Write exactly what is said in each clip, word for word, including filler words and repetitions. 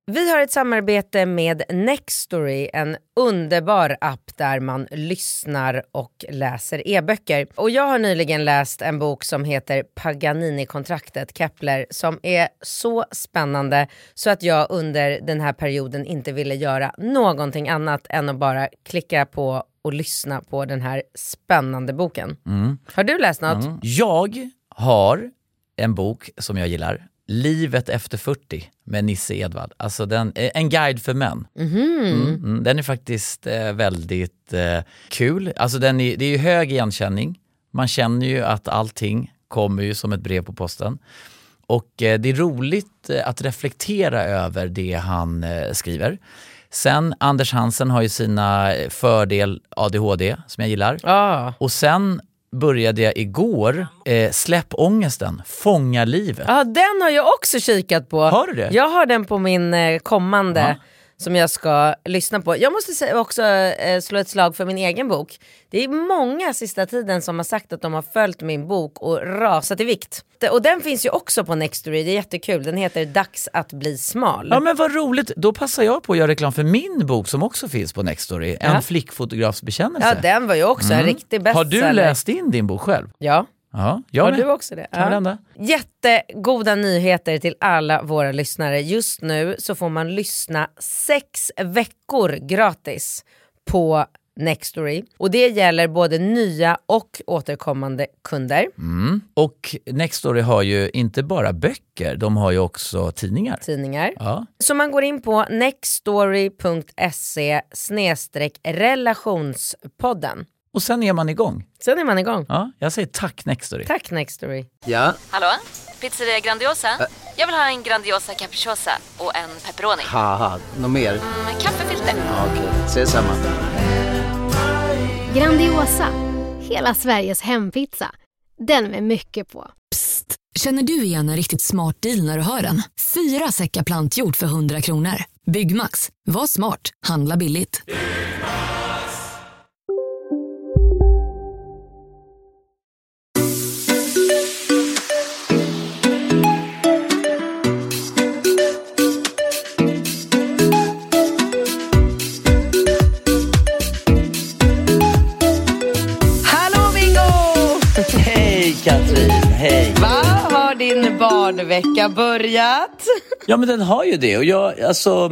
Vi har ett samarbete med Nextory, en underbar app där man lyssnar och läser e-böcker. Och jag har nyligen läst en bok som heter Paganini-kontraktet, Kepler, som är så spännande så att jag under den här perioden inte ville göra någonting annat än att bara klicka på och lyssna på den här spännande boken. Mm. Har du läst något? Mm. Jag har en bok som jag gillar. Livet efter fyrtio med Nisse Edvard. Alltså den, en guide för män. Mm-hmm. Mm, mm, den är faktiskt eh, väldigt eh, kul. Alltså den är, det är ju hög igenkänning. Man känner ju att allting kommer ju som ett brev på posten. Och eh, det är roligt eh, att reflektera över det han eh, skriver. Sen Anders Hansen har ju sina fördel A D H D som jag gillar. Ah. Och sen började jag igår eh, Släpp ångesten, Fånga livet. Ja, den har jag också kikat på. Har du det? Jag har den på min eh, kommande ja. som jag ska lyssna på. Jag måste säga också eh, slå ett slag för min egen bok. Det är många sista tiden som har sagt att de har följt min bok och rasat i vikt. Och den finns ju också på Nextory, det är jättekul. Den heter Dags att bli smal. Ja men vad roligt, då passar jag på att göra reklam för min bok som också finns på Nextory. En ja. flickfotografs bekännelse. Ja, den var ju också mm. en riktig bestseller. Har du läst in din bok själv? Ja. Ja, jag har med. du också det? Ja. Jättegoda nyheter till alla våra lyssnare. Just nu så får man lyssna sex veckor gratis på Nextory. Och det gäller både nya och återkommande kunder. Mm. Och Nextory har ju inte bara böcker, de har ju också tidningar. Tidningar. Ja. Så man går in på nextory.se snedstreck relationspodden. Och sen är man igång. Sen är man igång. Ja, jag säger tack Nextory. Tack Nextory. Ja. Hallå? Pizzeria Grandiosa? Ä- Jag vill ha en Grandiosa capriciosa och en pepperoni. Haha, något mer? Mm, kaffefilter. Ja, okej, okay. Ses samma. Grandiosa, hela Sveriges hempizza. Den med mycket på. Psst, känner du igen en riktigt smart deal när du hör den? Fyra säckar plantjord för hundra kronor. Byggmax, var smart, handla billigt. Katrin, hej. Va? Har din barnvecka börjat? Ja, men den har ju det. Och jag, alltså,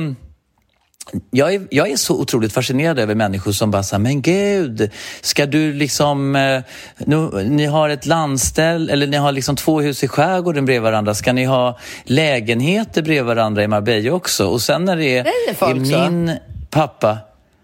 jag, är, jag är så otroligt fascinerad över människor som bara säger, men gud, ska du liksom, nu, ni har ett landställ, eller ni har liksom två hus i skärgården bredvid varandra. Ska ni ha lägenheter bredvid varandra i Marbella också? Och sen när det är, det är, folk, är min så. pappa...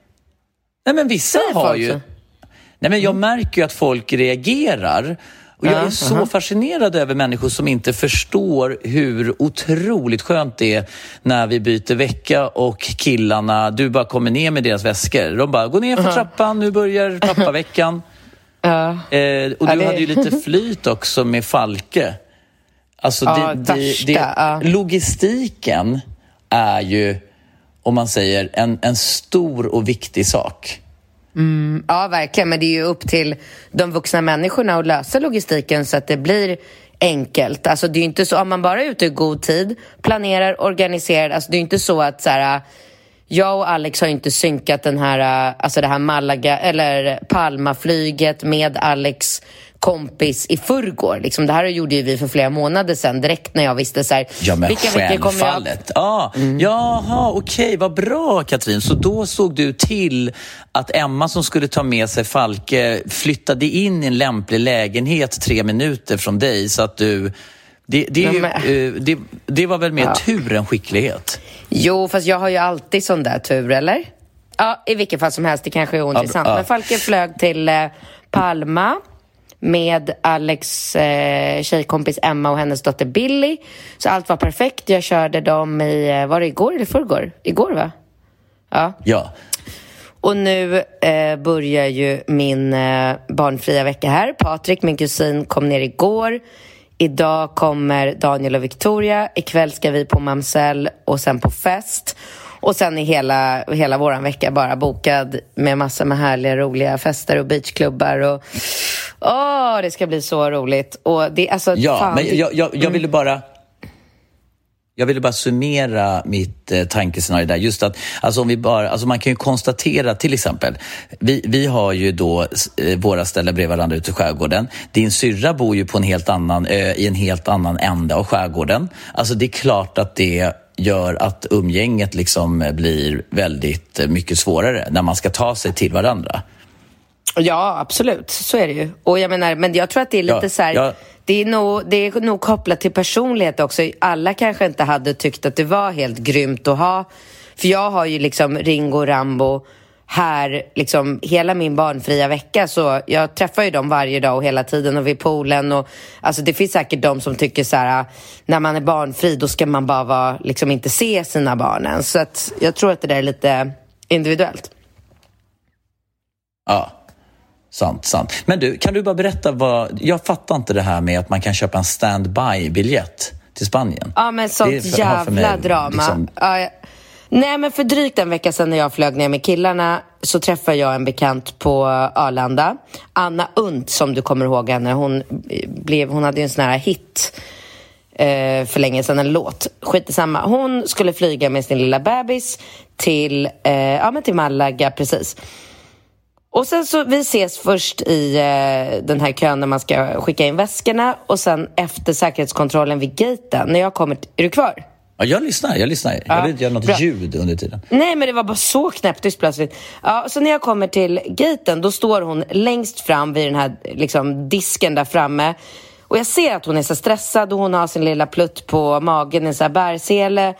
Nej, men vissa har ju... Så. Nej, men jag märker ju att folk reagerar. Och jag är uh-huh. så fascinerad över människor som inte förstår hur otroligt skönt det är när vi byter vecka och killarna, du bara kommer ner med deras väskor. De bara, gå ner för uh-huh. trappan, nu börjar pappaveckan. Uh. Eh, och du uh. hade ju lite flyt också med Falke. Alltså uh, det, det, det, uh. logistiken är ju, om man säger, en, en stor och viktig sak. Mm, ja, verkligen. Men det är ju upp till de vuxna människorna att lösa logistiken så att det blir enkelt. Alltså det är ju inte så, om man bara är ute i god tid, planerar, organiserar, alltså det är ju inte så att så här, jag och Alex har ju inte synkat den här, alltså det här Malaga eller Palma-flyget med Alex kompis i förrgår. Liksom, det här gjorde ju vi för flera månader sedan, direkt när jag visste så här, ja, men vilka veckor kommer jag... Ah, mm. Jaha, okej, okay, vad bra Katrin. Så då såg du till att Emma som skulle ta med sig Falke flyttade in i en lämplig lägenhet tre minuter från dig, så att du... Det, det, ja, men... det, det var väl mer ja. tur än skicklighet? Jo, fast jag har ju alltid sån där tur, eller? Ja, i vilket fall som helst, det kanske är ointressant. Ja, ja. Men Falke flög till eh, Palma med Alex eh, tjejkompis Emma och hennes dotter Billy. Så allt var perfekt. Jag körde dem i, var det igår eller förrgår? Igår, va? Ja. Ja. Och nu eh, börjar ju min eh, barnfria vecka här. Patrik, min kusin, kom ner igår. Idag kommer Daniel och Victoria. Ikväll ska vi på Mamsell och sen på fest. Och sen är hela, hela våran vecka bara bokad med massor med härliga, roliga fester och beachklubbar. Och åh, det ska bli så roligt. Och det, alltså, ja, fan, men jag, jag, jag ville bara... Jag ville bara summera mitt eh, tankescenario där. Just att, alltså om vi bara, alltså man kan ju konstatera till exempel, vi, vi har ju då eh, våra ställen bredvid varandra ute i skärgården. Din syrra bor ju på en helt annan ö, i en helt annan ända av skärgården. Alltså det är klart att det gör att umgänget liksom blir väldigt mycket svårare när man ska ta sig till varandra. Ja, absolut. Så är det ju. Och jag menar, men jag tror att det är lite ja, så här... Ja. Det är, nog, det är nog kopplat till personlighet också. Alla kanske inte hade tyckt att det var helt grymt att ha. För jag har ju liksom Ringo Rambo här liksom hela min barnfria vecka. Så jag träffar ju dem varje dag och hela tiden och vid poolen. Och, alltså det finns säkert de som tycker så här, när man är barnfri då ska man bara vara, liksom inte se sina barnen. Så att jag tror att det där är lite individuellt. Ja. Sant, sant. Men du, kan du bara berätta vad... Jag fattar inte det här med att man kan köpa en standby-biljett till Spanien. Ja, men sånt för, jävla mig, drama. Liksom... Ja, jag... Nej, men för drygt en vecka sedan när jag flög ner med killarna så träffade jag en bekant på Arlanda. Anna Unt, som du kommer ihåg henne. Hon, blev, hon hade ju en sån här hit eh, för länge sedan, en låt. Skit i samma. Hon skulle flyga med sin lilla bebis till, eh, ja, men till Malaga, precis. Och sen så, vi ses först i eh, den här kön när man ska skicka in väskorna. Och sen efter säkerhetskontrollen vid gaten. När jag kommer, är du kvar? Ja, jag lyssnar, jag lyssnar. Jag ja, vill inte göra något bra. ljud under tiden. Nej, men det var bara så knäpptyst plötsligt. Ja, så när jag kommer till gaten, då står hon längst fram vid den här liksom, disken där framme. Och jag ser att hon är så stressad och hon har sin lilla plutt på magen, en så här bärsele.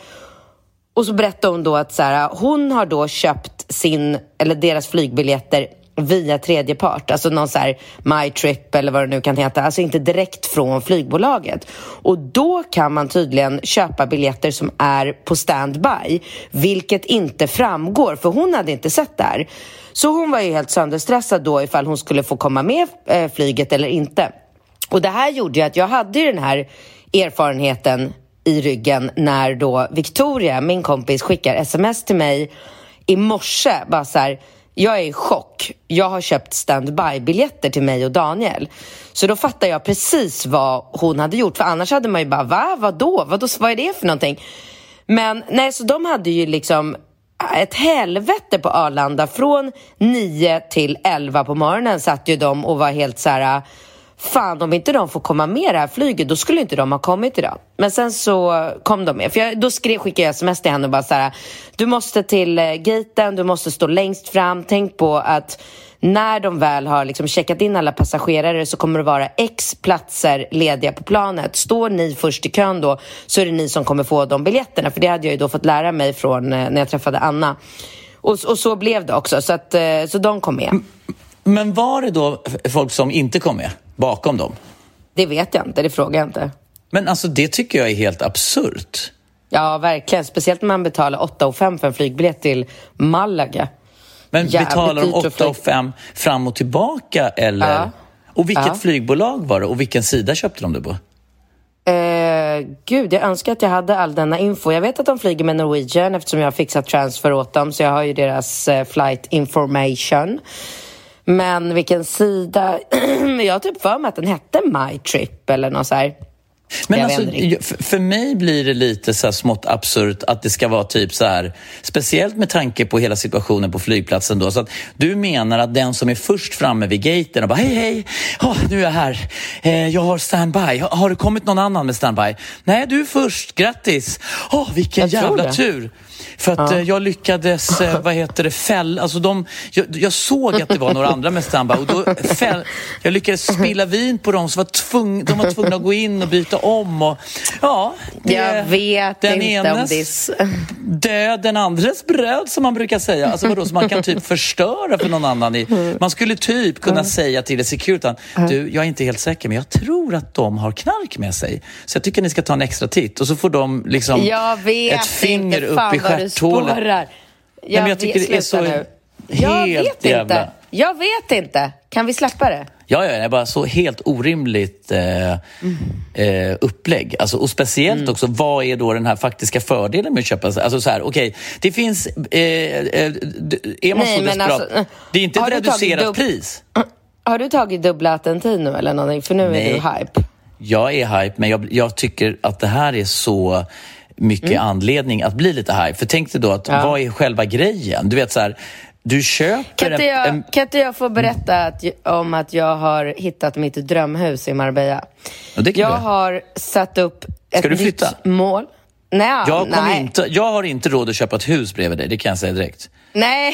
Och så berättar hon då att så här, hon har då köpt sin, eller deras flygbiljetter via tredje part, alltså någon så här MyTrip eller vad det nu kan heta, alltså inte direkt från flygbolaget. Och då kan man tydligen köpa biljetter som är på standby, vilket inte framgår, för hon hade inte sett det här. Så hon var ju helt sönderstressad då ifall hon skulle få komma med eh, flyget eller inte. Och det här gjorde ju att jag hade ju den här erfarenheten i ryggen när då Victoria, min kompis, skickar sms till mig i morse, bara så här: jag är i chock. Jag har köpt standby-biljetter till mig och Daniel. Så då fattar jag precis vad hon hade gjort. För annars hade man ju bara, va? Vadå? Vadå? Vad är det för någonting? Men nej, så de hade ju liksom ett helvete på Arlanda. Från nio till elva på morgonen satt ju de och var helt så här: fan, om inte de får komma med det här flyget, då skulle inte de ha kommit idag. Men sen så kom de med. För jag, då skrev, skickade jag sms till henne och bara så här: du måste till eh, gaten, du måste stå längst fram. Tänk på att när de väl har liksom checkat in alla passagerare så kommer det vara x platser lediga på planet. Står ni först i kön då, så är det ni som kommer få de biljetterna. För det hade jag ju då fått lära mig från eh, när jag träffade Anna. Och, och så blev det också, så, att, eh, så de kom med. Men var det då folk som inte kom med bakom dem? Det vet jag inte, det frågar jag inte. Men alltså det tycker jag är helt absurt. Ja, verkligen. Speciellt när man betalar åtta och fem för en flygbiljett till Malaga. Men Jävligt betalar de dyrt att åtta och fem fram och tillbaka eller? Ja. Och vilket Ja. flygbolag var det? Och vilken sida köpte de det på? Eh, gud, jag önskar att jag hade all denna info. Jag vet att de flyger med Norwegian eftersom jag har fixat transfer åt dem. Så jag har ju deras eh, flight information. Men vilken sida? Jag har typ för mig att den hette MyTrip eller något så här. Men jag alltså, för, för mig blir det lite så här smått absurt att det ska vara typ så här, speciellt med tanke på hela situationen på flygplatsen då. Så att du menar att den som är först framme vid gaten och bara hej hej, oh, nu är jag här, eh, jag har standby, har, har det kommit någon annan med standby? Nej, du är först, grattis, oh, vilken Jag tror jävla det. tur. För att Ja. eh, jag lyckades, eh, vad heter det, fäll, alltså de, jag, jag såg att det var några andra med standby och då fäll, jag lyckades spilla vin på dem så var tvung, de var tvungna att gå in och byta om och ja, det, Jag vet den inte om enes det. död, den andres bröd som man brukar säga. Alltså vadå, så man kan typ förstöra för någon annan. I, man skulle typ kunna säga till Securitan, du, jag är inte helt säker men jag tror att de har knark med sig. Så jag tycker ni ska ta en extra titt och så får de liksom Jag vet ett finger inte, upp fan i vad du stjärthålet. spårar. Nej, men jag tycker vet, det är så sluta nu. Jag helt vet jävla... inte. Jag vet inte. Kan vi släppa det? Ja, ja, det är bara så helt orimligt eh, mm. eh, upplägg. Alltså, och speciellt mm. också, vad är då den här faktiska fördelen med att köpa? Alltså så här, okej, okay, det finns... Eh, eh, är man Nej, så desperat? Alltså, det är inte ett reducerat dub- pris. Har du tagit dubbla Attentino eller någonting? För nu Nej. är du hype. Jag är hype, men jag, jag tycker att det här är så... mycket Mm. anledning att bli lite hype. För tänk dig då att Ja. vad är själva grejen? Du vet så här, du köper Kan inte, jag, en... kan inte jag få berätta att, om att jag har hittat mitt drömhus i Marbella? Ja, det kan Jag du. har satt upp ett Ska du flytta? nytt mål. Nej, Jag, kommer nej. inte, jag har inte råd att köpa ett hus bredvid dig, det kan jag säga direkt. Nej.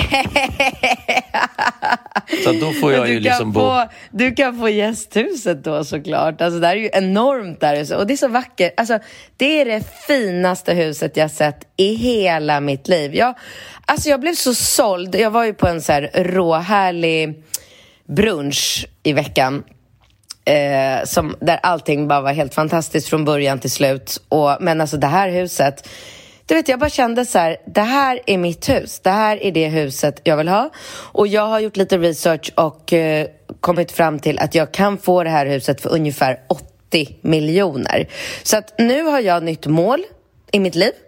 Så då får jag du ju kan liksom bo... få, Du kan få gästhuset då såklart. Alltså det här är ju enormt där. Och det är så vackert. Alltså det är det finaste huset jag sett i hela mitt liv. Jag, alltså jag blev så såld. Jag var ju på en så här råhärlig brunch i veckan. Eh, som, där allting bara var helt fantastiskt från början till slut. Och, men alltså det här huset... Du vet, jag bara kände så här, det här är mitt hus. Det här är det huset jag vill ha. Och jag har gjort lite research och eh, kommit fram till att jag kan få det här huset för ungefär åttio miljoner. Så att nu har jag nytt mål i mitt liv.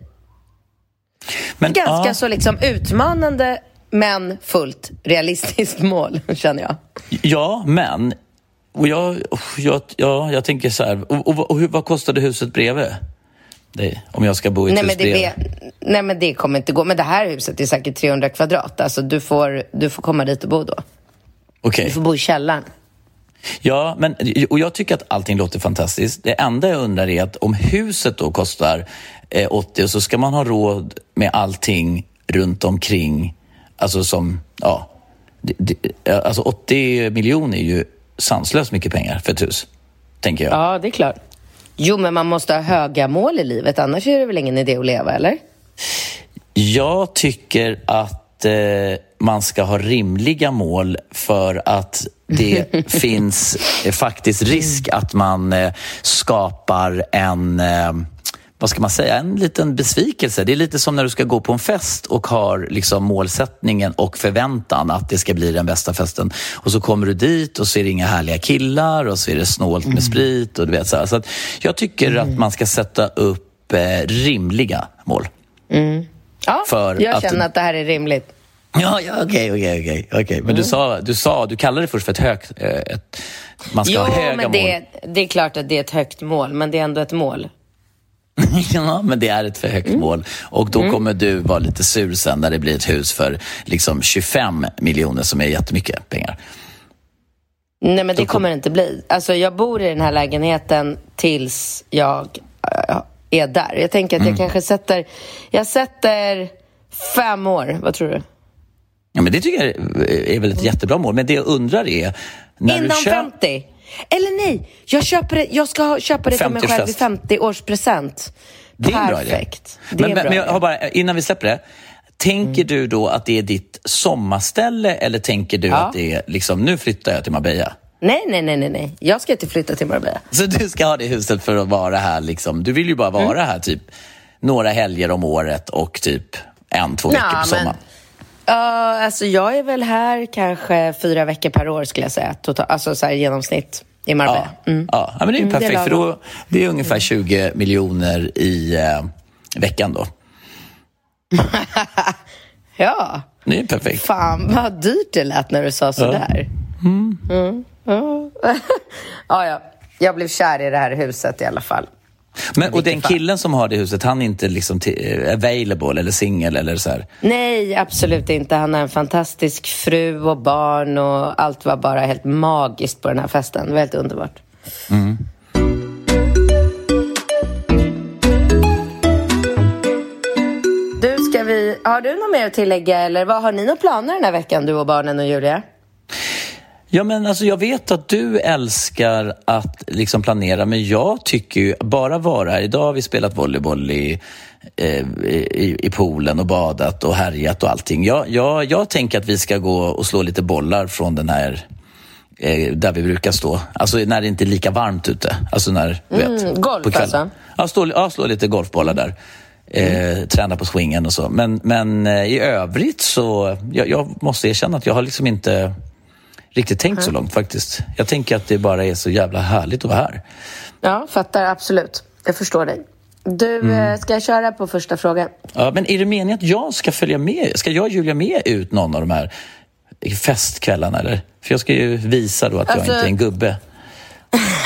Men, Ganska ja, så liksom utmanande, men fullt realistiskt mål, känner jag. ja, men... Och jag, jag, ja, jag tänker så här... Och, och, och hur, vad kostade huset bredvid? Det, om jag ska bo i ett Nej hus men, det, bredvid. nej men det kommer inte gå. Men det här huset är säkert trehundra kvadrat. Alltså du får, du får komma dit och bo då. Okej. Du får bo i källaren. Ja, men, och jag tycker att allting låter fantastiskt. Det enda jag undrar är att om huset då kostar eh, åttio så ska man ha råd med allting runt omkring. Alltså som, ja... Det, det, alltså åttio miljoner är ju sanslöst mycket pengar för ett hus, tänker jag. Ja, det är klart. Jo, men man måste ha höga mål i livet. Annars är det väl ingen idé att leva, eller? Jag tycker att eh, man ska ha rimliga mål för att det finns eh, faktiskt risk att man eh, skapar en... Eh, vad ska man säga, en liten besvikelse. Det är lite som när du ska gå på en fest och har liksom målsättningen och förväntan att det ska bli den bästa festen. Och så kommer du dit och så är det inga härliga killar och så är det snålt med sprit och du vet så här. Så att jag tycker mm. att man ska sätta upp eh, rimliga mål. Mm. Ja, För jag att, känner att det här är rimligt. Ja, ja, okej, okej, okej, okej. Men mm. du sa, du sa, du kallade det först för ett högt, eh, ett, man ska jo, ha höga men det, mål. det är klart att det är ett högt mål, men det är ändå ett mål. Ja, men det är ett för högt mm. mål. Och då mm. kommer du vara lite sur sen när det blir ett hus för liksom tjugofem miljoner som är jättemycket pengar. Nej, men det kom... kommer det inte bli. Alltså, jag bor i den här lägenheten tills jag äh, är där. Jag tänker att jag mm. kanske sätter... Jag sätter fem år. Vad tror du? Ja, men det tycker jag är väl ett jättebra mål. Men det jag undrar är... När Innan du köp... femtio? Eller nej, jag, köper det, jag ska köpa det till mig själv i femtio-årspresent. Det är en bra idé. Perfekt. Det men, är en bra men jag har bara, innan vi släpper det, tänker mm. du då att det är ditt sommarställe eller tänker du ja. att det är liksom, nu flyttar jag till Marbella? Nej, nej, nej, nej, nej. Jag ska inte flytta till Marbella. Så du ska ha det huset för att vara här liksom, du vill ju bara vara mm. här typ några helger om året och typ en, två veckor ja, på sommaren. Ja, uh, alltså jag är väl här kanske fyra veckor per år skulle jag säga. Total, alltså så här i genomsnitt i Marbella. Ja, mm. ja. ja men det är ju perfekt mm, det är för då, det är ungefär tjugo miljoner i eh, veckan då. Ja. Det är perfekt. Fan vad dyrt det lät när du sa sådär. Ja. Mm. Mm. Ja. ja, ja. Jag blev kär i det här huset i alla fall. Men, och den killen som har det huset, han är inte liksom t- available eller singel eller så här? Nej, absolut inte. Han har en fantastisk fru och barn och allt var bara helt magiskt på den här festen. Det var helt underbart. Mm. Du, ska vi... Har du något mer att tillägga eller vad har ni några planer den här veckan, du och barnen och Julia? Ja, men alltså jag vet att du älskar att liksom planera, men jag tycker ju bara vara här. Idag har vi spelat volleyboll i, eh, i, i poolen och badat och härjat och allting. Jag, jag, jag tänker att vi ska gå och slå lite bollar från den här eh, där vi brukar stå. Alltså när det inte är lika varmt ute. Alltså när, du mm, vet, golf på kvällen. Alltså? Ja, slå, ja, slå lite golfbollar där. Eh, mm. Träna på swingen och så. Men, men eh, i övrigt så, jag, jag måste erkänna att jag har liksom inte riktigt tänkt mm. så långt faktiskt. Jag tänker att det bara är så jävla härligt att vara här. Ja, fattar absolut. Jag förstår dig. Du, mm. ska jag köra på första frågan? Ja, men är det meningen att jag ska följa med? Ska jag och Julia med ut någon av de här festkvällarna eller? För jag ska ju visa då att alltså... jag inte är en gubbe.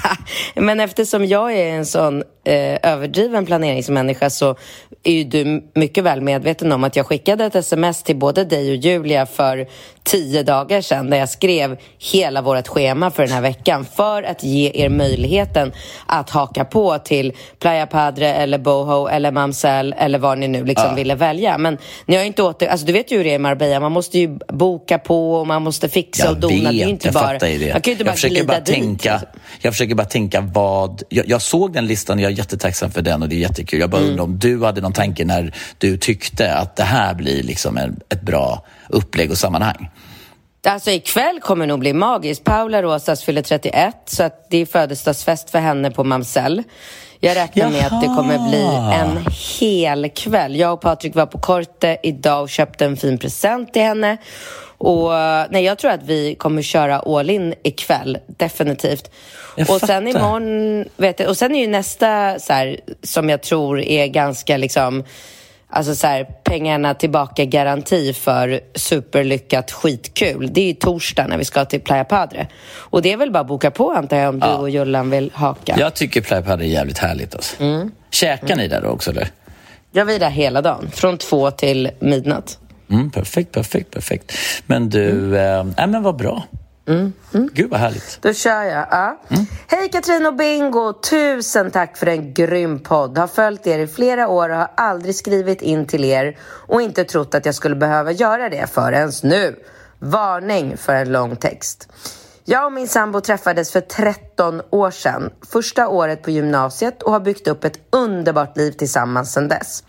Men eftersom jag är en sån eh, överdriven planeringsmänniska så är ju du mycket väl medveten om att jag skickade ett sms till både dig och Julia för tio dagar sedan där jag skrev hela vårt schema för den här veckan för att ge er möjligheten att haka på till Playa Padre eller Boho eller Mamsell eller vad ni nu liksom ja. ville välja. Men ni har ju inte åter... Alltså du vet ju hur det är i Marbella, man måste ju boka på och man måste fixa jag och dona. Vet, det är ju inte jag bara... fattar ju det. Man kan ju inte jag bara försöker glida bara dit. tänka, jag försöker bara tänka vad... Jag, jag såg den listan och jag är jättetacksam för den och det är jättekul. Jag bara mm. undrar om du hade någon tanke när du tyckte att det här blir liksom en, ett bra upplägg och sammanhang. Alltså ikväll kommer nog bli magiskt. Paula Rosas fyller trettioett så att det är födelsedagsfest för henne på Mamsell. Jag räknar Jaha. med att det kommer bli en hel kväll. Jag och Patrik var på Korte idag och köpte en fin present till henne. Och nej, jag tror att vi kommer köra all in ikväll, definitivt. Jag och sen fattar. imorgon, vet du, och sen är ju nästa så här, som jag tror är ganska liksom... Alltså så här, pengarna tillbaka garanti för superlyckat skitkul. Det är ju torsdag när vi ska till Playa Padre. Och det är väl bara att boka på antar jag om ja. du och Jullan vill haka. Jag tycker Playa Padre är jävligt härligt alltså. Mm. Käkar mm. ni där då också eller? Jag är där hela dagen. Från två till midnatt. Mm, perfekt, perfekt, perfekt. Men du, mm. äh, men vad bra. Mm. Mm. Gud vad härligt. Då kör jag, ja. Mm. Hej Katrin och Bingo, tusen tack för en grym podd. Har följt er i flera år och har aldrig skrivit in till er och inte trott att jag skulle behöva göra det förrän nu. Varning för en lång text. Jag och min sambo träffades för tretton år sedan, första året på gymnasiet, och har byggt upp ett underbart liv tillsammans sedan dess.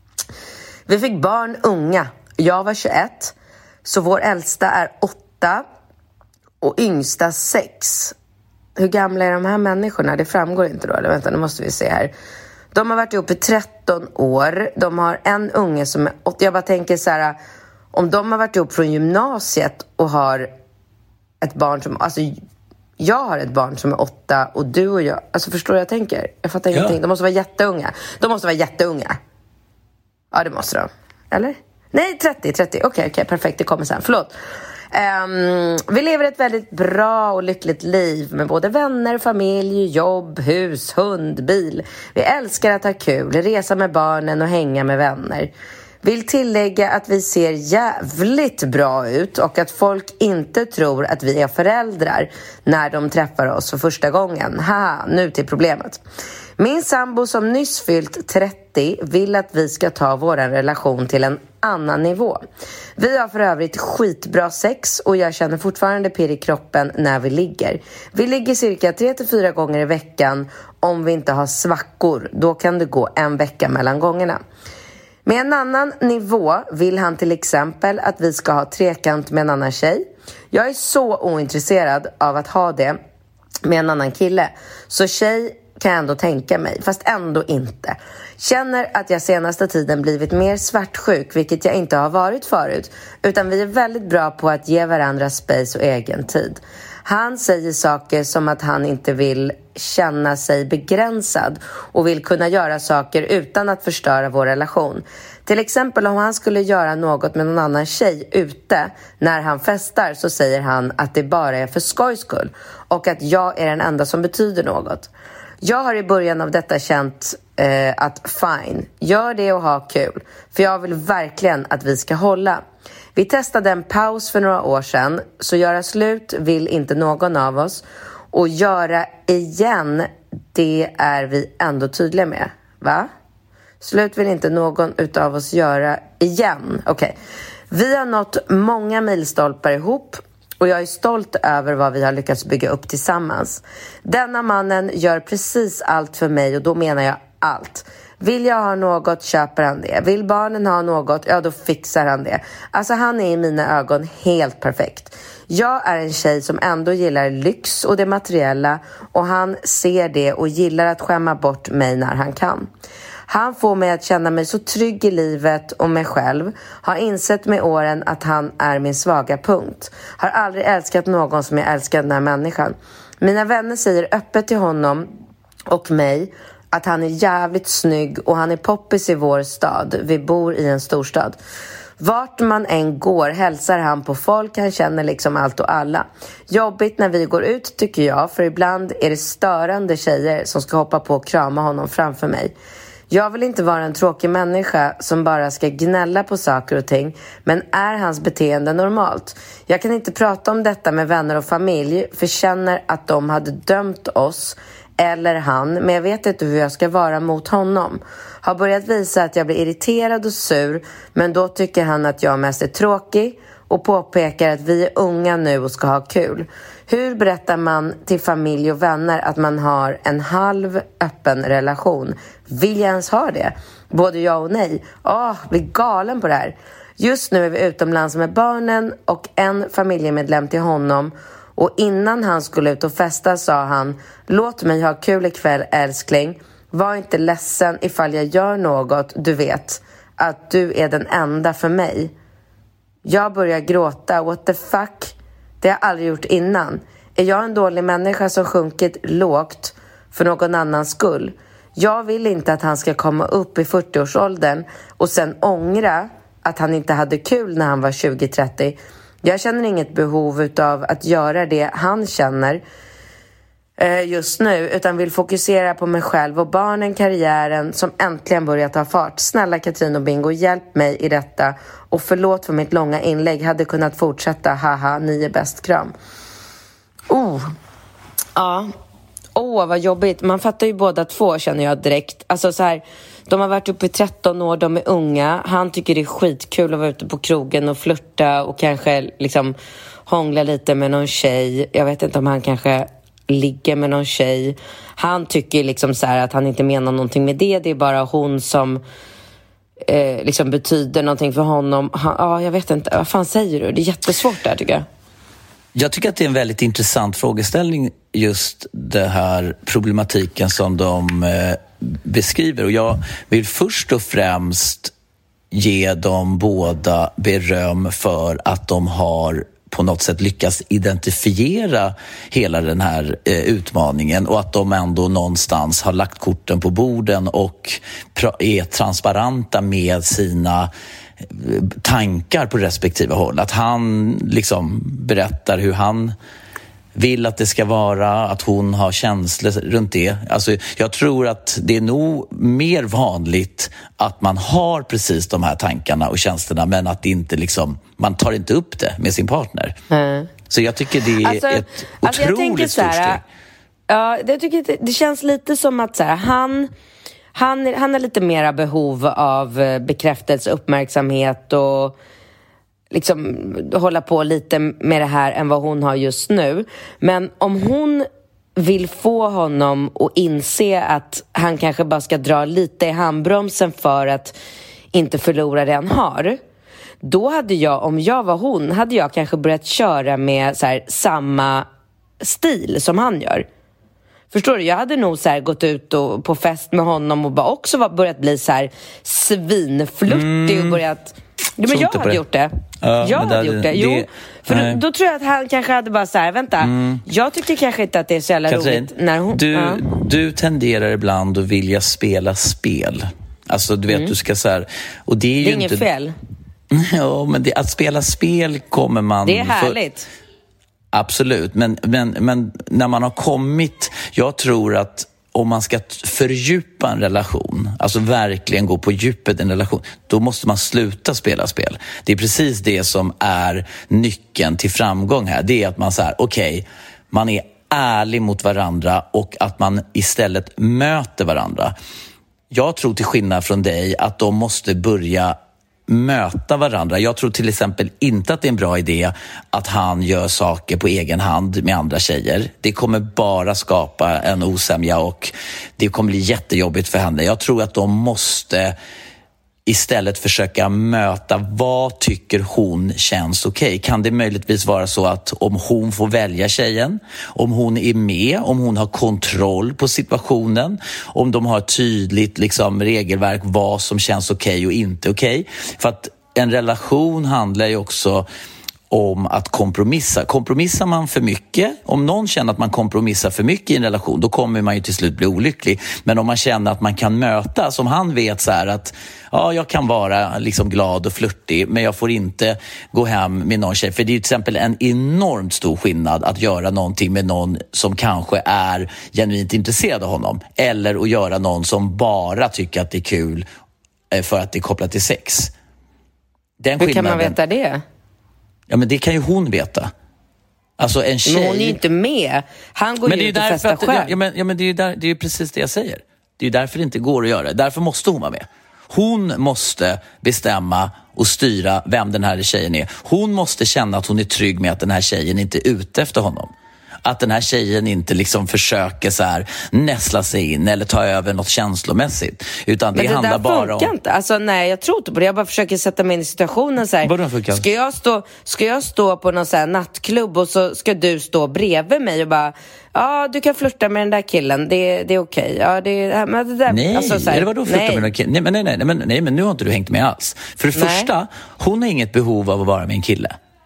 Vi fick barn unga. Jag var tjugoett, så vår äldsta är åtta och yngsta sex. Hur gamla är de här människorna? Det framgår inte då. Eller vänta, nu måste vi se här. De har varit ihop i tretton år. De har en unge som är åtta. Jag bara tänker så här, om de har varit ihop från gymnasiet och har ett barn som... Alltså, jag har ett barn som är åtta och du och jag... Alltså, förstår du vad jag tänker? Jag fattar ingenting. Ja. De måste vara jätteunga. De måste vara jätteunga. Ja, det måste de. Eller? Nej, trettio, trettio. Okej, okay, okej, okay, perfekt. Det kommer sen. Förlåt. Um, vi lever ett väldigt bra och lyckligt liv med både vänner, familj, jobb, hus, hund, bil. Vi älskar att ha kul, resa med barnen och hänga med vänner. Vill tillägga att vi ser jävligt bra ut och att folk inte tror att vi är föräldrar när de träffar oss för första gången. Haha, nu till problemet. Min sambo som nyss fyllt trettio vill att vi ska ta vår relation till en annan nivå. Vi har för övrigt skitbra sex och jag känner fortfarande pirr i kroppen när vi ligger. Vi ligger cirka tre till fyra gånger i veckan om vi inte har svackor. Då kan det gå en vecka mellan gångerna. Med en annan nivå vill han till exempel att vi ska ha trekant med en annan tjej. Jag är så ointresserad av att ha det med en annan kille. Så tjej kan jag ändå tänka mig, fast ändå inte. Känner att jag senaste tiden blivit mer svartsjuk, vilket jag inte har varit förut. Utan vi är väldigt bra på att ge varandra space och egen tid. Han säger saker som att han inte vill känna sig begränsad och vill kunna göra saker utan att förstöra vår relation. Till exempel om han skulle göra något med någon annan tjej ute när han festar, så säger han att det bara är för skojs skull och att jag är den enda som betyder något. Jag har i början av detta känt eh, att fine, gör det och ha kul. För jag vill verkligen att vi ska hålla. Vi testade en paus för några år sedan, så göra slut vill inte någon av oss. Och göra igen, det är vi ändå tydliga med. Va? Slut vill inte någon utav oss göra igen. Okej. Okay. Vi har nått många milstolpar ihop. Och jag är stolt över vad vi har lyckats bygga upp tillsammans. Denna mannen gör precis allt för mig, och då menar jag allt. Vill jag ha något, köper han det. Vill barnen ha något, ja då fixar han det. Alltså han är i mina ögon helt perfekt. Jag är en tjej som ändå gillar lyx och det materiella, och han ser det och gillar att skämma bort mig när han kan. Han får mig att känna mig så trygg i livet och mig själv. Har insett med åren att han är min svaga punkt. Har aldrig älskat någon som jag älskar den här människan. Mina vänner säger öppet till honom och mig att han är jävligt snygg och han är poppis i vår stad. Vi bor i en storstad. Vart man än går hälsar han på folk, han känner liksom allt och alla. Jobbigt när vi går ut tycker jag, för ibland är det störande tjejer som ska hoppa på och krama honom framför mig. Jag vill inte vara en tråkig människa som bara ska gnälla på saker och ting, men är hans beteende normalt? Jag kan inte prata om detta med vänner och familj, för känner att de hade dömt oss eller han, men jag vet inte hur jag ska vara mot honom. Har börjat visa att jag blir irriterad och sur, men då tycker han att jag mest är tråkig och påpekar att vi är unga nu och ska ha kul. Hur berättar man till familj och vänner att man har en halv öppen relation? Vill jag ens ha det? Både ja och nej. Åh, oh, blir galen på det här. Just nu är vi utomlands med barnen och en familjemedlem till honom. Och innan han skulle ut och festa sa han: låt mig ha kul ikväll, älskling. Var inte ledsen ifall jag gör något, du vet. Att du är den enda för mig. Jag börjar gråta. What the fuck? Det har jag aldrig gjort innan. Är jag en dålig människa som sjunkit lågt för någon annans skull? Jag vill inte att han ska komma upp i fyrtioårsåldern och sen ångra att han inte hade kul när han var tjugo trettio. Jag känner inget behov av att göra det han känner eh, just nu, utan vill fokusera på mig själv och barnen, karriären som äntligen börjar ta fart. Snälla Katrin och Bingo, hjälp mig i detta. Och förlåt för mitt långa inlägg, hade kunnat fortsätta. Haha, ni är bäst, kram. Oh, ja. Åh, oh, vad jobbigt. Man fattar ju båda två, känner jag direkt. Alltså så här, de har varit uppe i tretton år, de är unga. Han tycker det är skitkul att vara ute på krogen och flirta och kanske liksom hångla lite med någon tjej. Jag vet inte om han kanske ligger med någon tjej. Han tycker liksom så här att han inte menar någonting med det. Det är bara hon som eh, liksom betyder någonting för honom. Han, ja, jag vet inte. Vad fan säger du? Det är jättesvårt där, tycker jag. Jag tycker att det är en väldigt intressant frågeställning, just det här problematiken som de eh, beskriver. Och jag vill först och främst ge dem båda beröm för att de har på något sätt lyckats identifiera hela den här eh, utmaningen, och att de ändå någonstans har lagt korten på borden och pra- är transparenta med sina tankar på respektive håll. Att han liksom berättar hur han vill att det ska vara, att hon har känslor runt det. Alltså, jag tror att det är nog mer vanligt att man har precis de här tankarna och känslorna, men att det inte liksom, man tar inte upp det med sin partner. Mm. Så jag tycker det är alltså, ett alltså otroligt stort steg. Ja, jag tycker det, det känns lite som att så här, han Han, han har lite mera behov av bekräftelse, uppmärksamhet och liksom hålla på lite med det här än vad hon har just nu. Men om hon vill få honom att inse att han kanske bara ska dra lite i handbromsen för att inte förlora det han har, då hade jag, om jag var hon, hade jag kanske börjat köra med så här, samma stil som han gör. Förstår du? Jag hade nog så här gått ut och på fest med honom och bara också var, börjat bli så här svinflirtig mm. och börjat... Ja, men jag hade det. gjort det. Ja, jag hade det, gjort det. Jo, det, för då, då tror jag att han kanske hade bara så här, vänta, mm. jag tycker kanske inte att det är så jävla Katrin, roligt när hon... Du, ja. du tenderar ibland att vilja spela spel. Alltså, du vet, mm. du ska så här... Och det är, ju det är inget inte... fel. Ja, men det, att spela spel kommer man... Det är härligt. För... Absolut, men, men, men när man har kommit... Jag tror att om man ska fördjupa en relation, alltså verkligen gå på djupet i en relation, då måste man sluta spela spel. Det är precis det som är nyckeln till framgång här. Det är att man säger, okej, okay, man är ärlig mot varandra och att man istället möter varandra. Jag tror till skillnad från dig att de måste börja möta varandra. Jag tror till exempel inte att det är en bra idé att han gör saker på egen hand med andra tjejer. Det kommer bara skapa en osämja och det kommer bli jättejobbigt för henne. Jag tror att de måste istället försöka möta, vad tycker hon känns okej? Okay? Kan det möjligtvis vara så att om hon får välja tjejen, om hon är med, om hon har kontroll på situationen, om de har ett tydligt liksom, regelverk vad som känns okej okay och inte okej. Okay. För att en relation handlar ju också om att kompromissa. Kompromissar man för mycket, om någon känner att man kompromissar för mycket i en relation, då kommer man ju till slut bli olycklig. Men om man känner att man kan möta, som han vet så här att ja, jag kan vara liksom glad och flirtig, men jag får inte gå hem med någon tjej. För det är ju till exempel en enormt stor skillnad att göra någonting med någon som kanske är genuint intresserad av honom, eller att göra någon som bara tycker att det är kul för att det är kopplat till sex. Den Hur kan man veta det? Ja, men det kan ju hon veta. Alltså en tjej... Men hon är ju inte med. Han går men ju ut och festar att, själv. Ja, men, ja, men det är ju där, det är ju precis det jag säger. Det är ju därför det inte går att göra. Därför måste hon vara med. Hon måste bestämma och styra vem den här tjejen är. Hon måste känna att hon är trygg med att den här tjejen inte är ute efter honom. Att den här tjejen inte liksom försöker så här näsla sig in eller ta över något känslomässigt. Utan det, men det handlar bara om... Men det där funkar inte. Alltså nej, jag tror inte på det. Jag bara försöker sätta mig in i situationen så här. Vadå funkar? Ska jag stå, ska jag stå på någon så här nattklubb och så ska du stå bredvid mig och bara ja, du kan flirta med den där killen. Det, det är okej. Ja, det, men det där, nej, alltså, så här, eller vadå flirta nej. med någon kille? Nej, men, nej, nej, men, nej, men nu har inte du hängt med alls. För det Nej. första, hon har inget behov av att vara med en kille.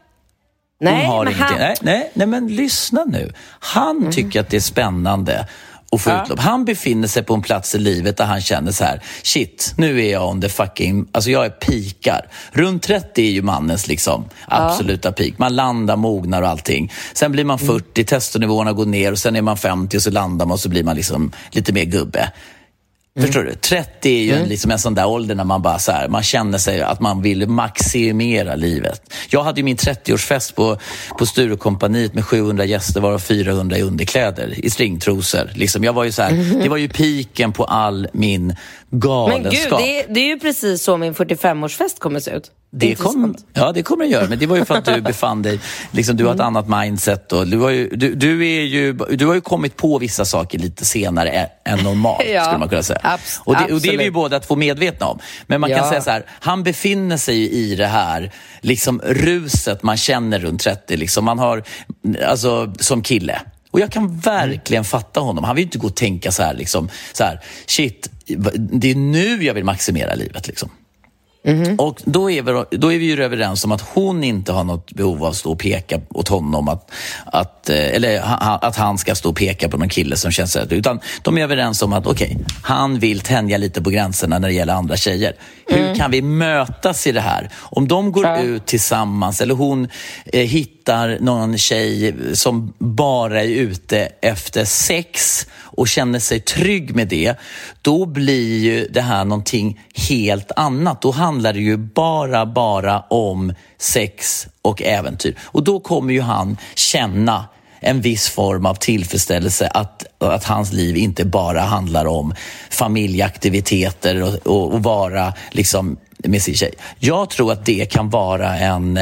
Hon Nej, har men ingenting. han... Nej, nej, nej, men lyssna nu. Han mm. tycker att det är spännande att få ja. utlopp. Han befinner sig på en plats i livet där han känner så här: shit, nu är jag on the fucking... Alltså jag är pikar. Runt trettio är ju mannens liksom absoluta ja. peak. Man landar, mognar och allting. Sen blir man fyrtio, mm. testoernivåerna går ner och sen är man femtio och så landar man och så blir man liksom lite mer gubbe. Mm. Förstår du? trettio är ju mm. en, liksom en sån där ålder när man bara så här, man känner sig att man vill maximera livet. Jag hade ju min trettioårsfest på, på Sturecompagniet med sjuhundra gäster, varav fyrahundra i underkläder, i stringtrosor. Liksom, jag var ju så här, mm. det var ju piken på all min galenskap. Men gud, det är, det är ju precis så min fyrtiofemårsfest kommer se ut. Det kom, ja, det kommer det göra, men det var ju för att du befann dig, liksom, du har ett mm. annat mindset och du har ju, du, du är ju, du har ju kommit på vissa saker lite senare än, än normalt, ja, skulle man kunna säga. Abs- och, det, och det är vi ju båda att få medvetna om. Men man ja. kan säga så här, han befinner sig i det här liksom ruset man känner runt trettio, liksom man har, alltså som kille. Och jag kan verkligen mm. fatta honom. Han vill inte gå och tänka så här, liksom, så här, shit, det är nu jag vill maximera livet, liksom. Mm-hmm. Och då är, vi, då är vi ju överens om att hon inte har något behov av att stå och peka åt honom att, att, eller att han ska stå och peka på någon kille som känns så här, utan de är överens om att okej, okay, han vill tänja lite på gränserna när det gäller andra tjejer. Mm. Hur kan vi mötas i det här? Om de går ja. ut tillsammans eller hon eh, hittar någon tjej som bara är ute efter sex och känner sig trygg med det, då blir ju det här någonting helt annat. Då handlar det ju bara, bara om sex och äventyr. Och då kommer ju han känna en viss form av tillfredsställelse att, att hans liv inte bara handlar om familjeaktiviteter och, och, och vara liksom med sin tjej. Jag tror att det kan vara en,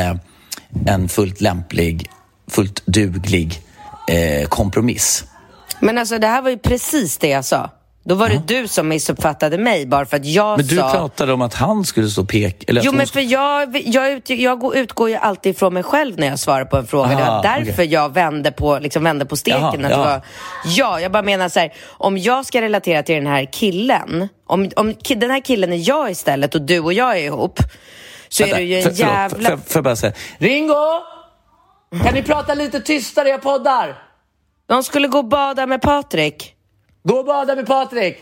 en fullt lämplig, fullt duglig eh, kompromiss. Men alltså det här var ju precis det jag sa. Då var det ja. du som missuppfattade mig bara för att jag men sa... Men du pratade om att han skulle stå pek... Eller jo, men hon... för jag, jag, ut, jag utgår ju alltid från mig själv när jag svarar på en fråga. Aha, det var därför okay. jag vände på, liksom vände på steken. Jaha, att ja. Det var, ja, jag bara menar så här, om jag ska relatera till den här killen, om, om den här killen är jag istället och du och jag är ihop, så Vänta, är det ju en för, jävla... Får jag bara säga, Ringo! Kan ni prata lite tystare, jag poddar? De skulle gå och bada med Patrik. Gå och bada med Patrik.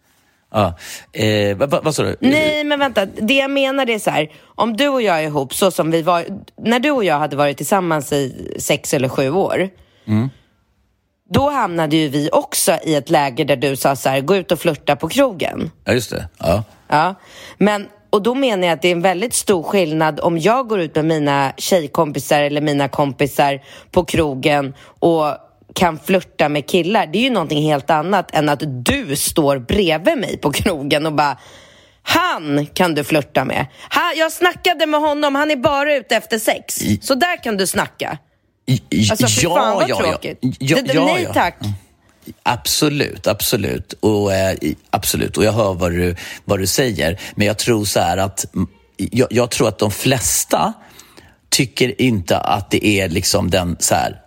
Ja, eh, vad, vad, vad sa du? Nej, men vänta. Det jag menar är så här. Om du och jag är ihop så som vi var... När du och jag hade varit tillsammans i sex eller sju år. Mm. Då hamnade ju vi också i ett läge där du sa så här: gå ut och flirta på krogen. Ja, just det. Ja. Ja, men... Och då menar jag att det är en väldigt stor skillnad om jag går ut med mina tjejkompisar eller mina kompisar på krogen och kan flirta med killar. Det är ju någonting helt annat än att du står bredvid mig på krogen och bara, han kan du flirta med. Ha, jag snackade med honom, han är bara ute efter sex. Så där kan du snacka. Alltså för ja, fan vad ja, tråkigt. Ja, ja, det, ja, nej tack. Ja. Absolut, absolut. Och, eh, absolut. Och jag hör vad du, vad du säger. Men jag tror så här att jag, jag tror att de flesta tycker inte att det är liksom den så här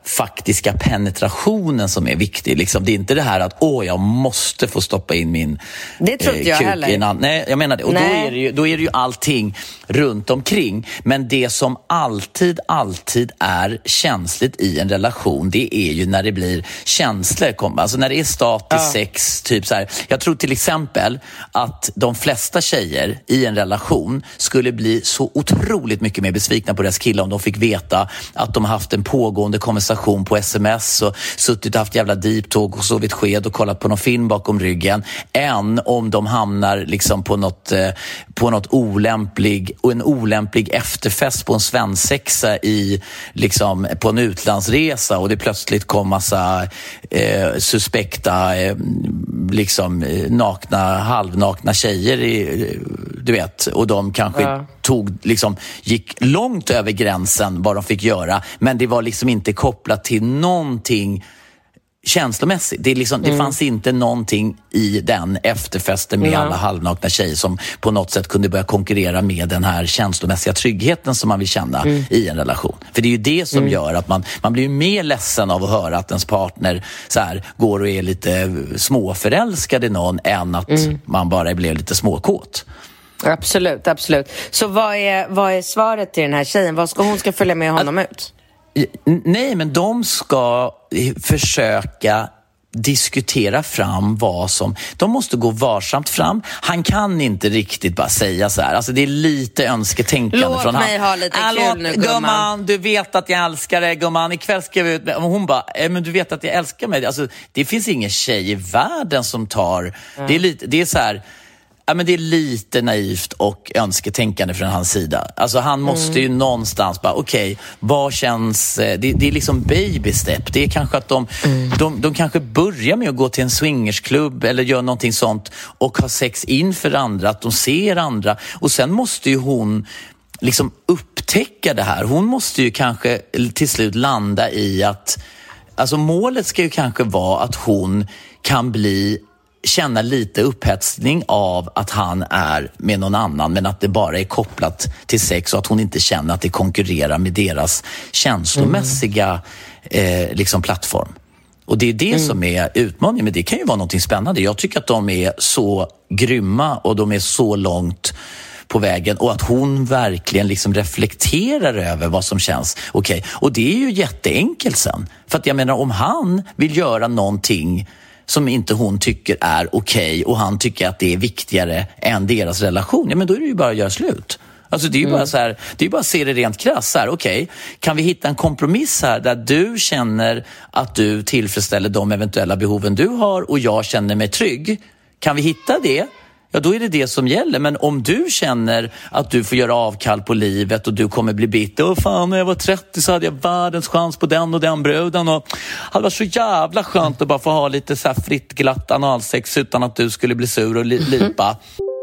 faktiska penetrationen som är viktig. Liksom. Det är inte det här att åh, jag måste få stoppa in min det tror inte eh, jag kuk heller. i en annan. Nej, jag menar det. Och då är det, ju, då är det ju allting runt omkring. Men det som alltid, alltid är känsligt i en relation, det är ju när det blir känslor. Alltså när det är statisk ja. sex, typ så här. Jag tror till exempel att de flesta tjejer i en relation skulle bli så otroligt mycket mer besvikna på deras killar om de fick veta att de haft en pågående konversation på sms och suttit och haft jävla deep talk och sovit sked och kollat på någon film bakom ryggen, än om de hamnar liksom på något, eh, på något olämplig och en olämplig efterfest på en svensexa i liksom på en utlandsresa och det plötsligt kom massa eh, suspekta eh, liksom eh, nakna, halvnakna tjejer i, du vet, och de kanske ja. tog liksom, gick långt över gränsen vad de fick göra, men det var liksom inte kopplat till någonting känslomässigt. Det, är liksom, mm. det fanns inte någonting i den efterfesten med mm. alla halvnakna tjejer som på något sätt kunde börja konkurrera med den här känslomässiga tryggheten som man vill känna mm. i en relation. För det är ju det som mm. gör att man, man blir mer ledsen av att höra att ens partner så här, går och är lite småförälskad i någon än att mm. man bara blev lite småkåt. Absolut, absolut. Så vad är, vad är svaret till den här tjejen? Vad ska hon ska följa med honom att, ut? Nej, men de ska försöka diskutera fram vad som... De måste gå varsamt fram. Han kan inte riktigt bara säga så här. Alltså det är lite önsketänkande Låt från han. Låt mig ha lite kul Låt, nu, gumman. Gumman, du vet att jag älskar dig, gumman. Ikväll ska vi ut med... Hon bara, men du vet att jag älskar mig. Alltså, det finns ingen tjej i världen som tar... Mm. Det är lite, det är så här... Ja, men det är lite naivt och önsketänkande från hans sida. Alltså han måste mm. ju någonstans bara, okej, okay, vad känns... Det, det är liksom baby step. Det är kanske att de, mm. de, de kanske börjar med att gå till en swingersklubb eller gör någonting sånt och ha sex inför andra, att de ser andra. Och sen måste ju hon liksom upptäcka det här. Hon måste ju kanske till slut landa i att... Alltså målet ska ju kanske vara att hon kan bli... känna lite upphetsning av att han är med någon annan, men att det bara är kopplat till sex och att hon inte känner att det konkurrerar med deras känslomässiga mm. eh, liksom plattform. Och det är det mm. som är utmaningen, men det kan ju vara någonting spännande. Jag tycker att de är så grymma och de är så långt på vägen och att hon verkligen liksom reflekterar över vad som känns okej. Okay. Och det är ju jätteenkelt sen. För att jag menar, om han vill göra någonting som inte hon tycker är okej okay, och han tycker att det är viktigare än deras relation, ja men då är det ju bara att göra slut. Alltså det är ju mm. bara så här, det är ju bara att se det rent krasst så här, okej, okay, kan vi hitta en kompromiss här där du känner att du tillfredsställer de eventuella behoven du har och jag känner mig trygg? Kan vi hitta det? Ja, då är det det som gäller. Men om du känner att du får göra avkall på livet och du kommer bli bitter. Åh fan, när jag var trettio så hade jag världens chans på den och den bruden. Och det hade varit så jävla skönt att bara få ha lite så här fritt glatt analsex utan att du skulle bli sur och li- lipa.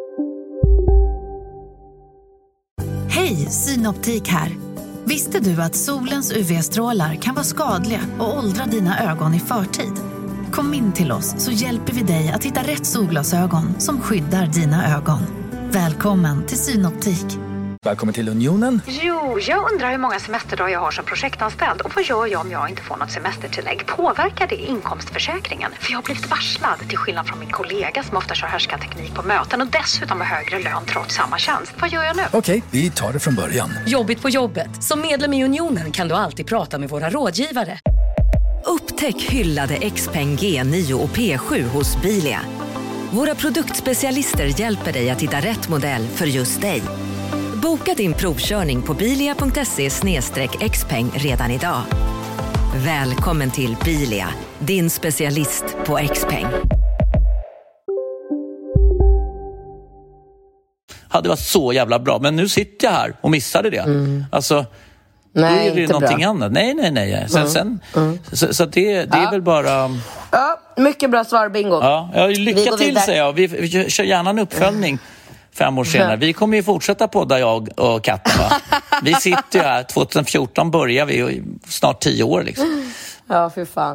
Hej, Synoptik här. Visste du att solens U V-strålar kan vara skadliga och åldra dina ögon i förtid? Kom in till oss så hjälper vi dig att hitta rätt solglasögon som skyddar dina ögon. Välkommen till Synoptik. Välkommen till Unionen. Jo, jag undrar hur många semesterdagar jag har som projektanställd. Och vad gör jag om jag inte får något semestertillägg? Påverkar det inkomstförsäkringen? För jag har blivit varslad, till skillnad från min kollega som ofta kör härskarteknik på möten och dessutom har högre lön trots samma tjänst. Vad gör jag nu? Okej, vi tar det från början. Jobbigt på jobbet. Som medlem i Unionen kan du alltid prata med våra rådgivare. Upptäck hyllade Xpeng G nio och P sju hos Bilia. Våra produktspecialister hjälper dig att hitta rätt modell för just dig. Boka din provkörning på bilia punkt se slash xpeng redan idag. Välkommen till Bilia, din specialist på Xpeng. Hade varit så jävla bra, men nu sitter jag här och missade det. Mm. Alltså... Nej, då är det inte någonting bra. annat. Nej, nej, nej. Sen, mm. sen, mm. Så, så det, det är ja. väl bara... Ja, mycket bra svar, Bingo. Ja, ja lycka till, säger jag. Vi, vi kör gärna en uppföljning fem år senare. Vi kommer ju fortsätta podda, jag och katten, va? Vi sitter ju här, tjugohundrafjorton börjar vi och snart tio år liksom. Ja, för fan.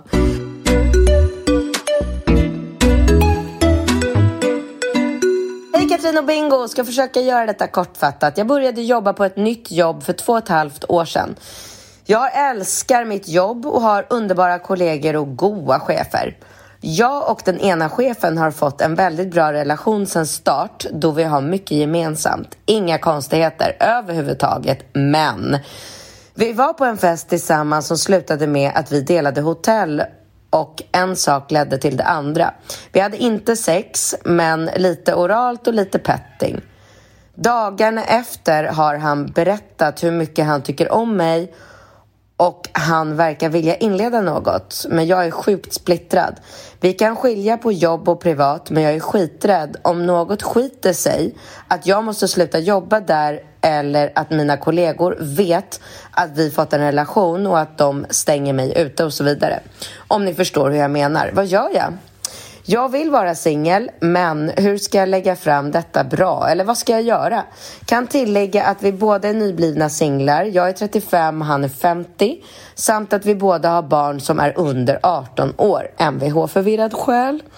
Hej Katrin och Bingo, ska försöka göra detta kortfattat. Jag började jobba på ett nytt jobb för två och ett halvt år sedan. Jag älskar mitt jobb och har underbara kollegor och goda chefer. Jag och den ena chefen har fått en väldigt bra relation sedan start, då vi har mycket gemensamt. Inga konstigheter överhuvudtaget, men vi var på en fest tillsammans som slutade med att vi delade hotell och en sak ledde till det andra. Vi hade inte sex, men lite oralt och lite petting. Dagarna efter har han berättat hur mycket han tycker om mig och han verkar vilja inleda något, men jag är sjukt splittrad. Vi kan skilja på jobb och privat, men jag är skiträdd om något skiter sig, att jag måste sluta jobba där eller att mina kollegor vet att vi fått en relation och att de stänger mig ute och så vidare. Om ni förstår hur jag menar. Vad gör jag? Jag vill vara singel, men hur ska jag lägga fram detta bra? Eller vad ska jag göra? Kan tillägga att vi båda är nyblivna singlar. Jag är trettiofem, han är femtio. Samt att vi båda har barn som är under arton år. M V H-förvirrad själ. Mm.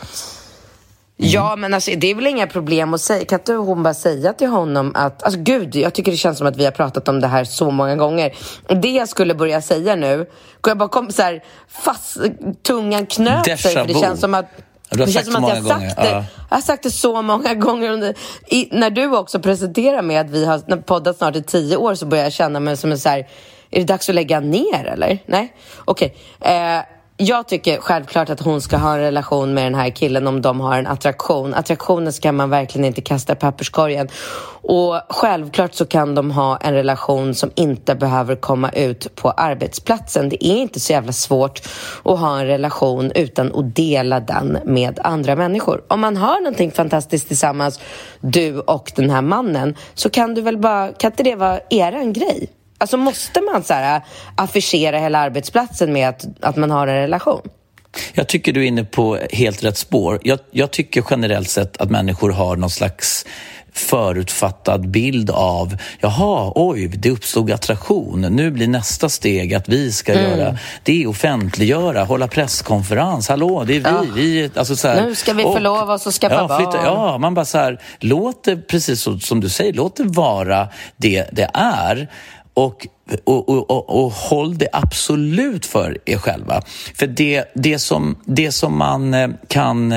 Ja, men alltså, det är väl inga problem att säga. Kan inte hon bara säga till honom att... Alltså gud, jag tycker det känns som att vi har pratat om det här så många gånger. Det jag skulle börja säga nu... Jag bara kom så här fast... Tungan knöt sig, för det känns som att... Du har det sagt känns som så att många jag, gånger. sagt det, ja. jag har sagt det så många gånger under, i, när du också presenterar mig att vi har poddat snart i tio år, så börjar jag känna mig som en så här, är det dags att lägga ner eller? Nej? Okej. Okay. Eh, jag tycker självklart att hon ska ha en relation med den här killen om de har en attraktion. Attraktionen ska man verkligen inte kasta i papperskorgen. Och självklart så kan de ha en relation som inte behöver komma ut på arbetsplatsen. Det är inte så jävla svårt att ha en relation utan att dela den med andra människor. Om man har någonting fantastiskt tillsammans, du och den här mannen, så kan du väl bara, kan inte det vara eran grej? Alltså måste man så här affischera hela arbetsplatsen med att, att man har en relation? Jag tycker du är inne på helt rätt spår. Jag, jag tycker generellt sett att människor har någon slags förutfattad bild av, jaha, oj, det uppstod attraktion. Nu blir nästa steg att vi ska mm. göra det, offentliggöra, hålla presskonferens. Hallå, det är vi. Ja. vi alltså så här, nu ska vi förlova oss och skaffa ja, barn. Flytta, ja, man bara så här, låt det, precis så, som du säger, låt det vara det det är. Och, och, och, och, och håll det absolut för er själva. För det, det, som, det som man kan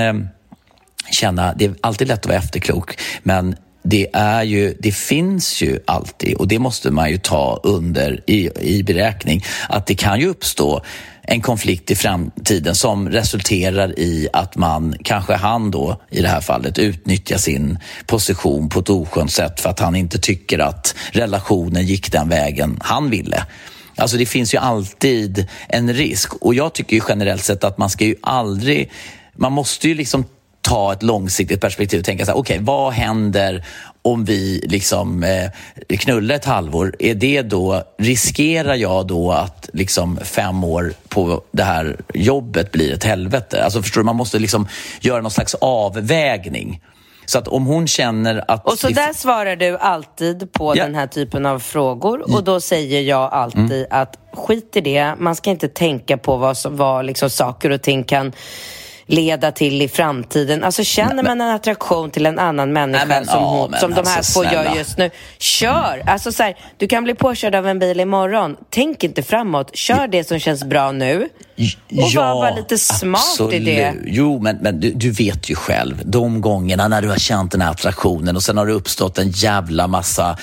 känna, det är alltid lätt att vara efterklok, men det är ju, det finns ju alltid, och det måste man ju ta under i, i beräkning, att det kan ju uppstå en konflikt i framtiden som resulterar i att man, kanske han då i det här fallet, utnyttjar sin position på ett oskönt sätt för att han inte tycker att relationen gick den vägen han ville. Alltså det finns ju alltid en risk, och jag tycker ju generellt sett att man ska ju aldrig, man måste ju liksom ta ett långsiktigt perspektiv och tänka så här, okej, okay, vad händer om vi liksom eh, knullar ett halvår? Är det då, riskerar jag då att liksom fem år på det här jobbet blir ett helvete? Alltså förstår du, man måste liksom göra någon slags avvägning. Så att om hon känner att... Och så där svarar du alltid på ja. den här typen av frågor. Och då säger jag alltid mm. att skit i det. Man ska inte tänka på vad, som, vad liksom saker och ting kan leda till i framtiden. Alltså känner men, man en attraktion till en annan människa nej, men, som, hon, ja, som de här alltså, två snälla. gör just nu, kör! Alltså så här, du kan bli påkörd av en bil imorgon. Tänk inte framåt. Kör det som känns bra nu. Och ja, var lite smart absolut. i det. Jo, men, men du, du vet ju själv, de gångerna när du har känt den här attraktionen och sen har det uppstått en jävla massa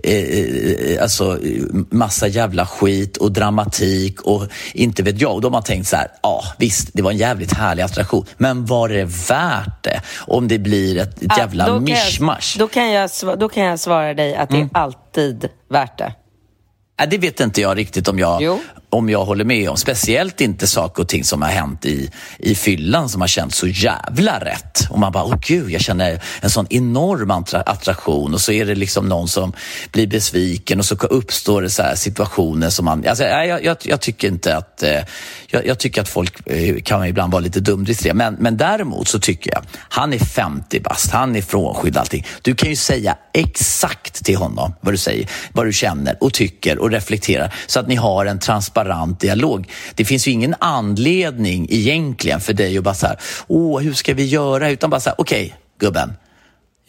eh, alltså massa jävla skit och dramatik och inte vet jag. Och de har tänkt så här, ja ah, visst, det var en jävligt härlig attraktion, men var det värt det om det blir ett, ett jävla ah, mischmasch? Då kan jag, då kan jag svara dig att mm. det är alltid värt det. Nej, det vet inte jag riktigt om jag, om jag håller med om. Speciellt inte saker och ting som har hänt i, i fyllan som har känts så jävla rätt. Och man bara, åh gud, jag känner en sån enorm attraktion. Och så är det liksom någon som blir besviken och så uppstår det så här situationer som man... Alltså, jag, jag, jag tycker inte att... Jag, jag tycker att folk kan ibland vara lite dumdristiga. Men, men däremot så tycker jag, han är femtio bast, han är frånskydd allting. Du kan ju säga exakt till honom vad du säger, vad du känner och tycker och reflekterar. Så att ni har en transparent dialog. Det finns ju ingen anledning egentligen för dig att bara så här, åh, hur ska vi göra? Utan bara så här, okej, okay, gubben.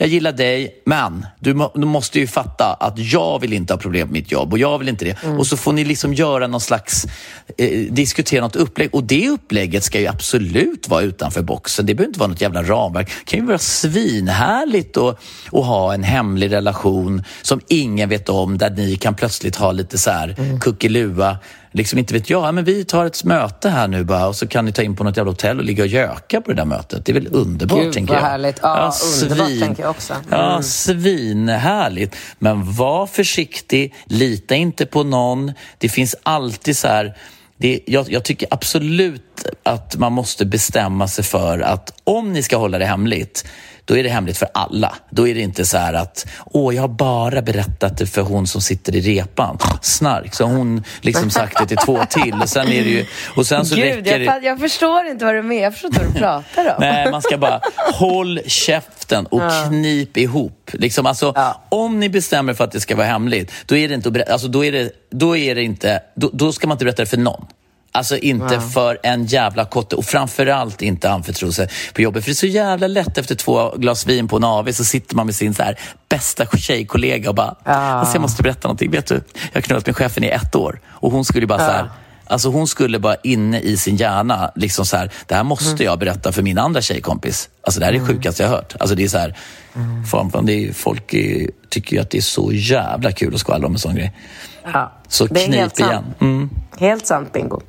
jag gillar dig, men du, må, du måste ju fatta att jag vill inte ha problem med mitt jobb och jag vill inte det. Mm. Och så får ni liksom göra någon slags, eh, diskutera något upplägg. Och det upplägget ska ju absolut vara utanför boxen. Det behöver inte vara något jävla ramverk. Det kan ju vara svinhärligt att, att ha en hemlig relation som ingen vet om, där ni kan plötsligt ha lite så här mm. kuckelua. Liksom inte vet jag, men vi tar ett möte här nu bara och så kan ni ta in på något jävla hotell och ligga och göka på det där mötet. Det är väl underbart, Gud, tänker jag. Gud vad härligt. Ja, ja underbart svin, tänker jag också. Mm. Ja, svinhärligt. Men var försiktig, lita inte på någon. Det finns alltid så här... Det, jag, jag tycker absolut att man måste bestämma sig för att om ni ska hålla det hemligt, då är det hemligt för alla. Då är det inte så här att åh, jag har bara berättat det för hon som sitter i repan. Snark. Så hon liksom sagt det till två till. Och sen är det ju... Och sen så Gud, räcker det... jag, jag förstår inte vad du menar. Jag förstår inte vad du pratar om. Nej, man ska bara håll käften och ja. knip ihop. Liksom, alltså, ja. Om ni bestämmer för att det ska vara hemligt, då är det inte... Berätta, alltså, då är det, då är det inte... Då, då ska man inte berätta det för någon. Alltså inte wow. för en jävla kotte. Och framförallt inte anförtro sig på jobbet. För det är så jävla lätt efter två glas vin på en A V. Så sitter man med sin så här bästa tjejkollega och bara ah. alltså jag måste berätta någonting. Vet du, jag har knullat med chefen i ett år. Och hon skulle bara ah. så här... Alltså hon skulle bara inne i sin hjärna liksom så här, det här måste mm. jag berätta för min andra tjejkompis. Alltså det här är mm. sjukast jag har hört. Alltså det är så här, mm. fan, det är, folk är, tycker ju att det är så jävla kul att skvallra om en sån grej. Ja. Så knip igen. Mm. Helt sant, Bingo.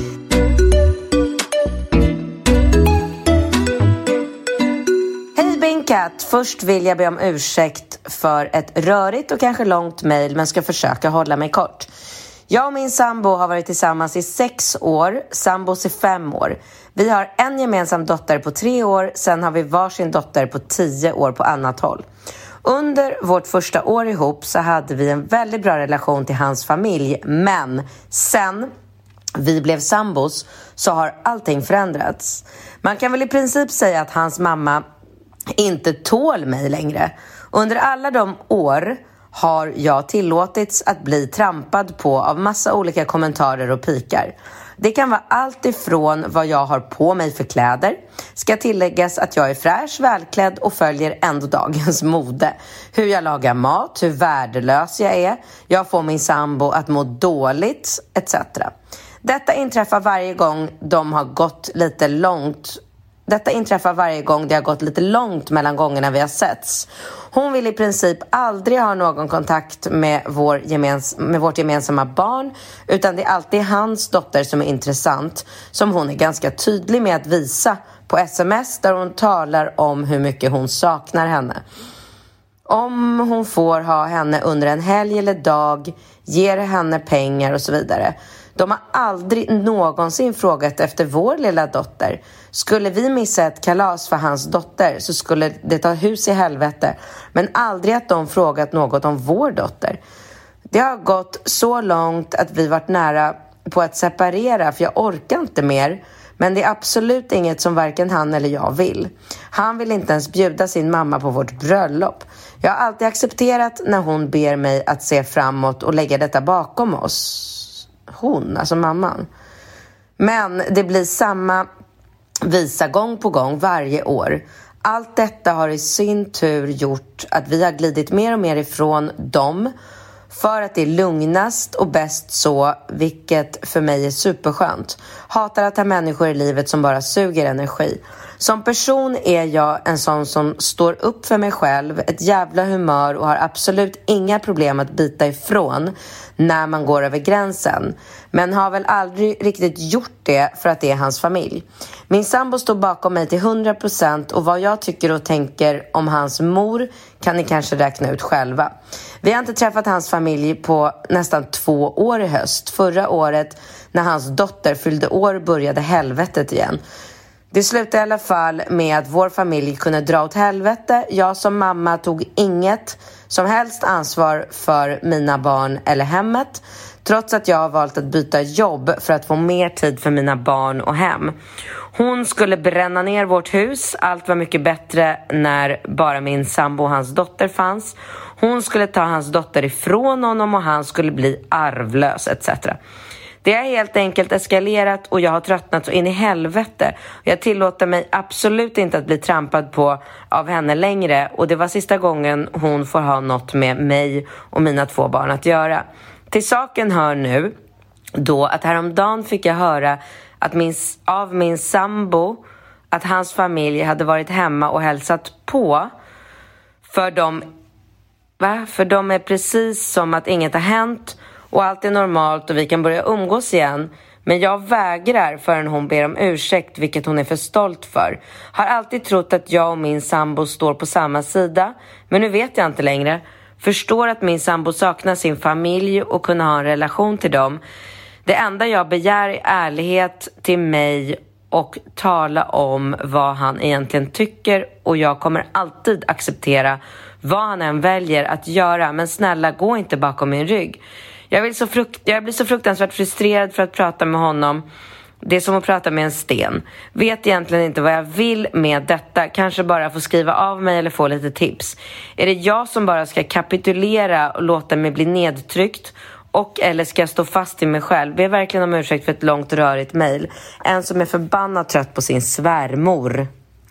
Hej Binkat, först vill jag be om ursäkt för ett rörigt och kanske långt mejl, men ska försöka hålla mig kort. Jag och min sambo har varit tillsammans i sex år, sambos i fem år. Vi har en gemensam dotter på tre år, sen har vi varsin dotter på tio år på annat håll. Under vårt första år ihop så hade vi en väldigt bra relation till hans familj, men sen vi blev sambos så har allting förändrats. Man kan väl i princip säga att hans mamma inte tål mig längre. Under alla de år har jag tillåtits att bli trampad på av massa olika kommentarer och pikar. Det kan vara allt ifrån vad jag har på mig för kläder. Ska tilläggas att jag är fräsch, välklädd och följer ändå dagens mode. Hur jag lagar mat, hur värdelös jag är. Jag får min sambo att må dåligt, et cetera. Detta inträffar varje gång de har gått lite långt. Detta inträffar varje gång det har gått lite långt mellan gångerna vi har setts. Hon vill i princip aldrig ha någon kontakt med, vår gemens- med vårt gemensamma barn, utan det är alltid hans dotter som är intressant, som hon är ganska tydlig med att visa på sms där hon talar om hur mycket hon saknar henne. Om hon får ha henne under en helg eller dag, ger henne pengar och så vidare. De har aldrig någonsin frågat efter vår lilla dotter. Skulle vi missa ett kalas för hans dotter så skulle det ta hus i helvete. Men aldrig att de frågat något om vår dotter. Det har gått så långt att vi varit nära på att separera, för jag orkar inte mer. Men det är absolut inget som varken han eller jag vill. Han vill inte ens bjuda sin mamma på vårt bröllop. Jag har alltid accepterat när hon ber mig att se framåt och lägga detta bakom oss. Hon, alltså mamman. Men det blir samma visa gång på gång varje år. Allt detta har i sin tur gjort att vi har glidit mer och mer ifrån dem, för att det är lugnast och bäst så, vilket för mig är superskönt. Hatar att ha människor i livet som bara suger energi. Som person är jag en sån som står upp för mig själv, ett jävla humör och har absolut inga problem att bita ifrån när man går över gränsen. Men har väl aldrig riktigt gjort det för att det är hans familj. Min sambo står bakom mig till hundra procent och vad jag tycker och tänker om hans mor kan ni kanske räkna ut själva. Vi har inte träffat hans familj på nästan två år i höst. Förra året när hans dotter fyllde år började helvetet igen. Det slutade i alla fall med att vår familj kunde dra åt helvete. Jag som mamma tog inget som helst ansvar för mina barn eller hemmet. Trots att jag har valt att byta jobb för att få mer tid för mina barn och hem. Hon skulle bränna ner vårt hus. Allt var mycket bättre när bara min sambo och hans dotter fanns. Hon skulle ta hans dotter ifrån honom och han skulle bli arvlös et cetera. Det har helt enkelt eskalerat och jag har tröttnat så in i helvete. Jag tillåter mig absolut inte att bli trampad på av henne längre. Och det var sista gången hon får ha något med mig och mina två barn att göra. Till saken hör nu då att häromdagen fick jag höra att min, av min sambo att hans familj hade varit hemma och hälsat på. För de, va? För de är precis som att inget har hänt och allt är normalt och vi kan börja umgås igen. Men jag vägrar förrän hon ber om ursäkt, vilket hon är för stolt för. Har alltid trott att jag och min sambo står på samma sida, men nu vet jag inte längre. Förstår att min sambo saknar sin familj och kunna ha en relation till dem. Det enda jag begär är ärlighet till mig och tala om vad han egentligen tycker. Och jag kommer alltid acceptera vad han än väljer att göra. Men snälla, gå inte bakom min rygg. Jag, vill så frukt- jag blir så fruktansvärt frustrerad för att prata med honom. Det är som att prata med en sten. Vet egentligen inte vad jag vill med detta. Kanske bara få skriva av mig eller få lite tips. Är det jag som bara ska kapitulera och låta mig bli nedtryckt? Och eller ska jag stå fast i mig själv? Be verkligen om ursäkt för ett långt rörigt mejl. En som är förbannat trött på sin svärmor.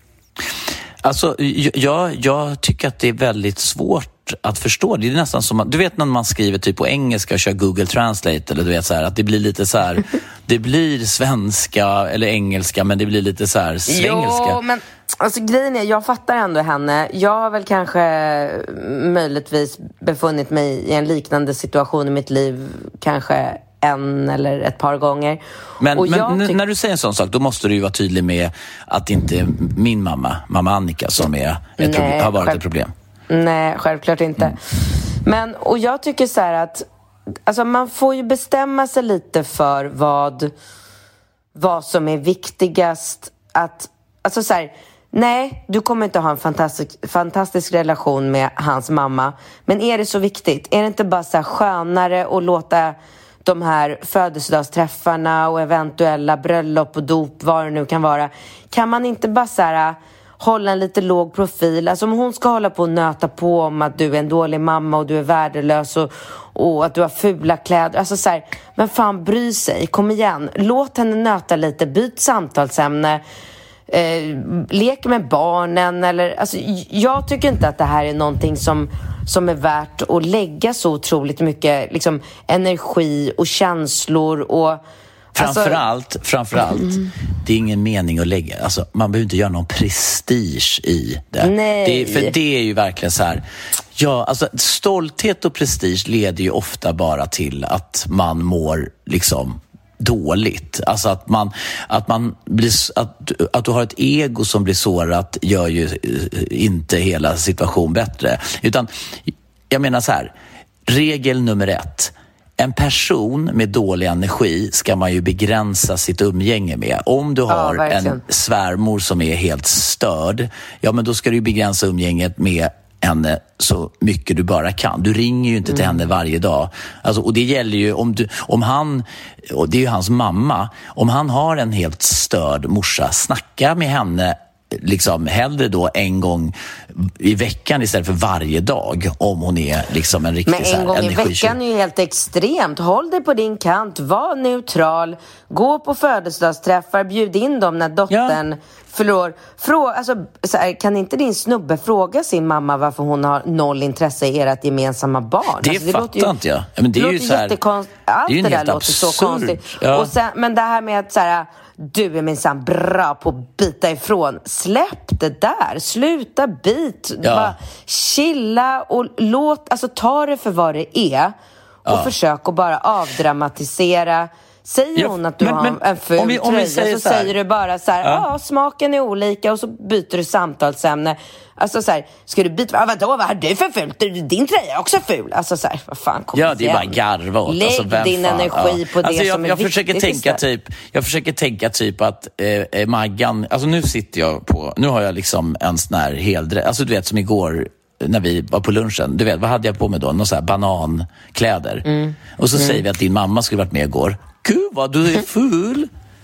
Alltså, jag, jag tycker att det är väldigt svårt att förstå. Det är nästan som att, du vet när man skriver typ på engelska och kör Google Translate, eller du vet så här, att det blir lite så här, det blir svenska eller engelska, men det blir lite så här svengelska. Jo, men alltså grejen är, jag fattar ändå henne. Jag har väl kanske möjligtvis befunnit mig i en liknande situation i mitt liv, kanske en eller ett par gånger. Men, och men tyck- när du säger en sån sak, då måste du ju vara tydlig med att det inte är min mamma, mamma Annika, som är ett Nej, problem, har varit själv- ett problem. Nej, självklart inte. Mm. Men, och jag tycker så här att alltså man får ju bestämma sig lite för vad vad som är viktigast. Att, alltså så här, nej, du kommer inte ha en fantastisk, fantastisk relation med hans mamma. Men är det så viktigt? Är det inte bara så här skönare att låta de här födelsedagsträffarna och eventuella bröllop och dop, vad det nu kan vara, kan man inte bara så här hålla en lite låg profil? Alltså om hon ska hålla på och nöta på om att du är en dålig mamma och du är värdelös och, och att du har fula kläder, alltså så här, men fan bry sig, kom igen, låt henne nöta lite, byt samtalsämne, eh, lek med barnen eller, alltså jag tycker inte att det här är någonting som som är värt att lägga så otroligt mycket liksom, energi och känslor och Framförallt, framförallt mm. det är ingen mening att lägga, alltså man behöver inte göra någon prestige i det. Nej. det för det är ju verkligen så här, ja, alltså stolthet och prestige leder ju ofta bara till att man mår liksom dåligt. Alltså att man att man blir att att du har ett ego som blir sårat gör ju inte hela situation bättre. Utan jag menar så här, regel nummer ett: en person med dålig energi ska man ju begränsa sitt umgänge med. Om du har ja, en svärmor som är helt störd, ja men då ska du ju begränsa umgänget med henne så mycket du bara kan. Du ringer ju inte till mm. henne varje dag. Alltså, och det gäller ju om, du, om han, och det är ju hans mamma, om han har en helt störd morsa, snacka med henne liksom hellre då en gång i veckan istället för varje dag, om hon är liksom en riktig så här energitjuv. Men en gång i veckan är ju helt extremt. Håll dig på din kant, var neutral, gå på födelsedagsträffar, bjud in dem när dottern ja. förlorar. Frå, alltså, så här, kan inte din snubbe fråga sin mamma varför hon har noll intresse i ert gemensamma barn? Det alltså, det fattar låter ju, inte jag. Men det är ju så här, jättekonst- allt det, det där låter absurd. Så konstigt. Ja. Och sen, men det här med att så här, du är minsann bra på att bita ifrån. Släpp det där. Sluta bit. Ja. Bara chilla och låt, alltså ta det för vad det är. Och ja. försök att bara avdramatisera. Säger hon att du men, har men, en ful vi, tröja säger så, så säger du bara så här, ja. ah, smaken är olika, och så byter du samtalsämne. Alltså så här, ska du byta, ah, vadå, vad har du för fult? Din tröja är också ful. Alltså så här, vad fan, kom ja, det är bara garva åt. Lägg alltså, vem din fan? energi ja. på det alltså, jag, som är jag viktigt. Försöker tänka typ, jag försöker tänka typ att eh, Maggan, alltså nu sitter jag på, nu har jag liksom en sån här heldre, alltså du vet som igår när vi var på lunchen, du vet, vad hade jag på mig då? Någon så här banankläder. Mm. Och så mm. säger vi att din mamma skulle varit med igår. Gud vad du är full.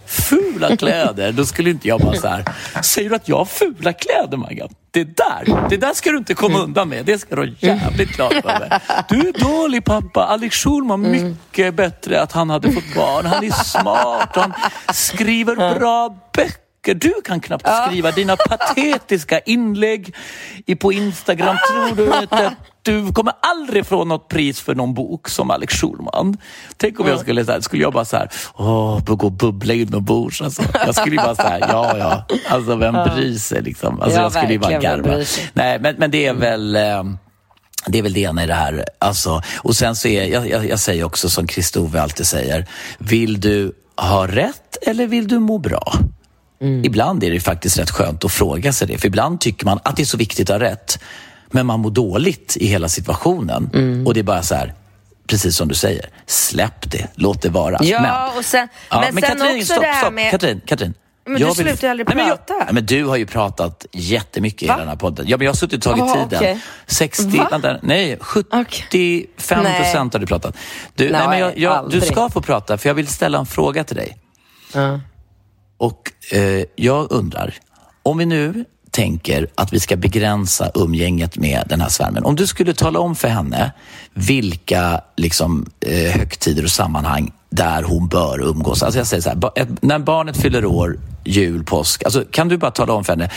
fula kläder, då skulle inte jag bara så här, säger du att jag har fula kläder, Maggan? Det där, det där ska du inte komma undan med. Det ska du ha jävligt klart för mig. Du är dålig, pappa. Alex Schulman, mycket bättre att han hade fått barn. Han är smart, han skriver bra böcker. Du kan knappt skriva dina patetiska inlägg på Instagram. Tror du att du kommer aldrig få något pris för någon bok som Alex Schulman? Tänk om jag skulle säga, skulle jag bara så här, åh, gå och bubbla inombords. Alltså, jag skulle ju bara så här, ja, ja. Alltså, vem bryr sig liksom? Alltså, ja, jag skulle ju bara garva. Nej, men, men det är väl... Eh, Det är väl det ena i det här. Alltså, och sen så är, jag, jag, jag säger också som Kristove alltid säger, vill du ha rätt eller vill du må bra? Mm. Ibland är det faktiskt rätt skönt att fråga sig det. För ibland tycker man att det är så viktigt att ha rätt. Men man mår dåligt i hela situationen. Mm. Och det är bara så här, precis som du säger, släpp det, låt det vara. Ja, men, och sen, ja, men, men sen Katrin, också stopp, det här stopp. med... Katrin, Katrin. Men jag du slutar ju aldrig nej, men prata. Jag, nej, men du har ju pratat jättemycket Va? i den här podden. Ja, men jag har suttit och tagit Aha, tiden. Okay. sextio, vänta, nej, sjuttiofem procent har du pratat. Du, nej, nej, men jag, jag, du ska få prata, för jag vill ställa en fråga till dig. Uh. Och eh, jag undrar, om vi nu tänker att vi ska begränsa umgänget med den här svärmen. Om du skulle tala om för henne vilka liksom, eh, högtider och sammanhang där hon bör umgås. Alltså jag säger så här, ba- när barnet fyller år, jul, påsk, alltså kan du bara tala om för henne,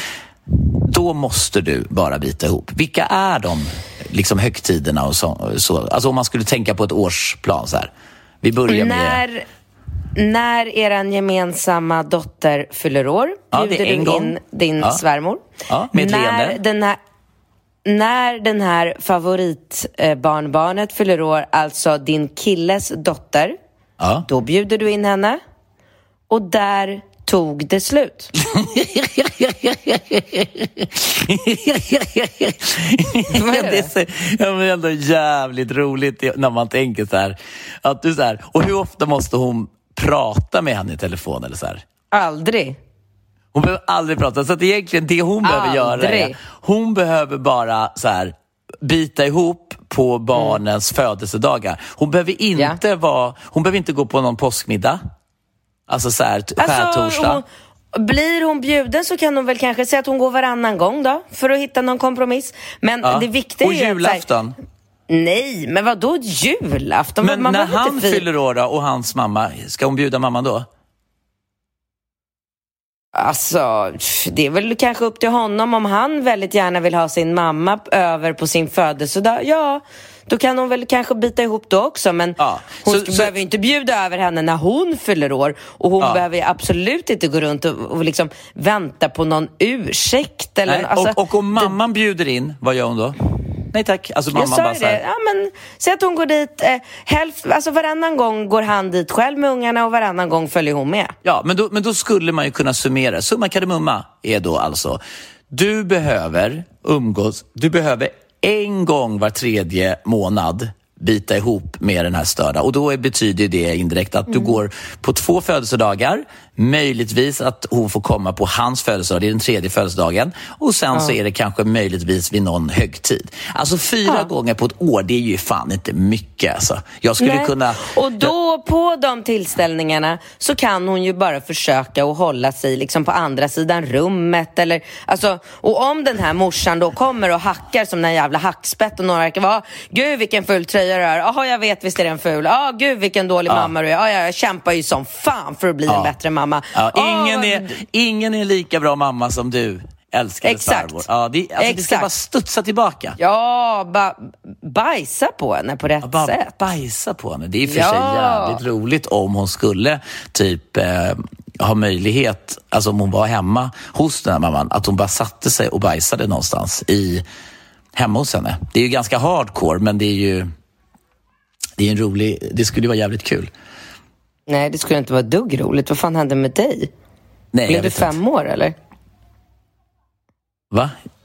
då måste du bara bita ihop. Vilka är de liksom, högtiderna och så, så? Alltså om man skulle tänka på ett årsplan så här. Vi börjar med... När... När eran gemensamma dotter fyller år, ja, bjuder du gång. in din ja. svärmor. Ja, med när, den här, när den här favoritbarnbarnet fyller år, alltså din killes dotter, ja. då bjuder du in henne. Och där tog det slut. det är så, ja, men ändå jävligt roligt när man tänker så här, att du så här, och hur ofta måste hon prata med henne i telefon eller så här? Aldrig. Hon behöver aldrig prata, så att egentligen det hon aldrig. behöver göra är, hon behöver bara så här bita ihop på barnens mm. födelsedagar. Hon behöver inte ja. vara, hon behöver inte gå på någon påskmiddag. Alltså så här skärtorsdag. Alltså, blir hon bjuden så kan hon väl kanske säga att hon går varannan gång då, för att hitta någon kompromiss. Men ja. det viktiga och är julafton. Att, nej, men vad då julafton? Men man när han fyr... fyller år då, och hans mamma, ska hon bjuda mamman då? Alltså, det är väl kanske upp till honom. Om han väldigt gärna vill ha sin mamma över på sin födelsedag, ja, då kan hon väl kanske bita ihop då också. Men ja. hon så, ska, så... behöver ju inte bjuda över henne när hon fyller år. Och hon ja. behöver absolut inte gå runt och, och liksom vänta på någon ursäkt eller, nej, alltså, och, och om mamman det... bjuder in, vad gör hon då? Nej tack, alltså mamma jag sa bara så här... det, ja men säg att hon går dit eh, hälf, alltså varannan gång går han dit själv med ungarna och varannan gång följer hon med. Ja, men då, men då skulle man ju kunna summera. Summa kardemumma är då alltså, du behöver umgås, du behöver en gång var tredje månad bita ihop med den här störda. Och då betyder det indirekt att mm. du går på två födelsedagar. Möjligtvis att hon får komma på hans födelsedag, det är den tredje födelsedagen. Och sen ja. så är det kanske möjligtvis vid någon högtid. Alltså fyra ja. gånger på ett år, det är ju fan inte mycket. Alltså. Jag skulle Nej. kunna... Och då på de tillställningarna så kan hon ju bara försöka att hålla sig liksom på andra sidan rummet. Eller, alltså, och om den här morsan då kommer och hackar som den jävla hackspett och några verkar vara, gud vilken ful tröja du har. Jaha, jag vet visst är den ful. Ja, gud vilken dålig ja. mamma du är. Ja, jag kämpar ju som fan för att bli ja. en bättre mamma. Ja, ingen, oh, är, ingen är lika bra mamma som du älskade svärmor. Ja, det, alltså, det ska bara studsa tillbaka. Ja, ba, bajsa på henne på rätt ja, bara sätt. Bajsa på henne. Det är för ja. sig jävligt roligt om hon skulle typ eh, ha möjlighet, alltså om hon var hemma hos den här mamman, att hon bara satte sig och bajsade någonstans i hemma hos henne. Det är ju ganska hardcore, men det är ju det är en rolig, det skulle ju vara jävligt kul. Nej, det skulle inte vara dugg roligt. Vad fan hände med dig? Nej, blev du fem inte. år, eller? Va?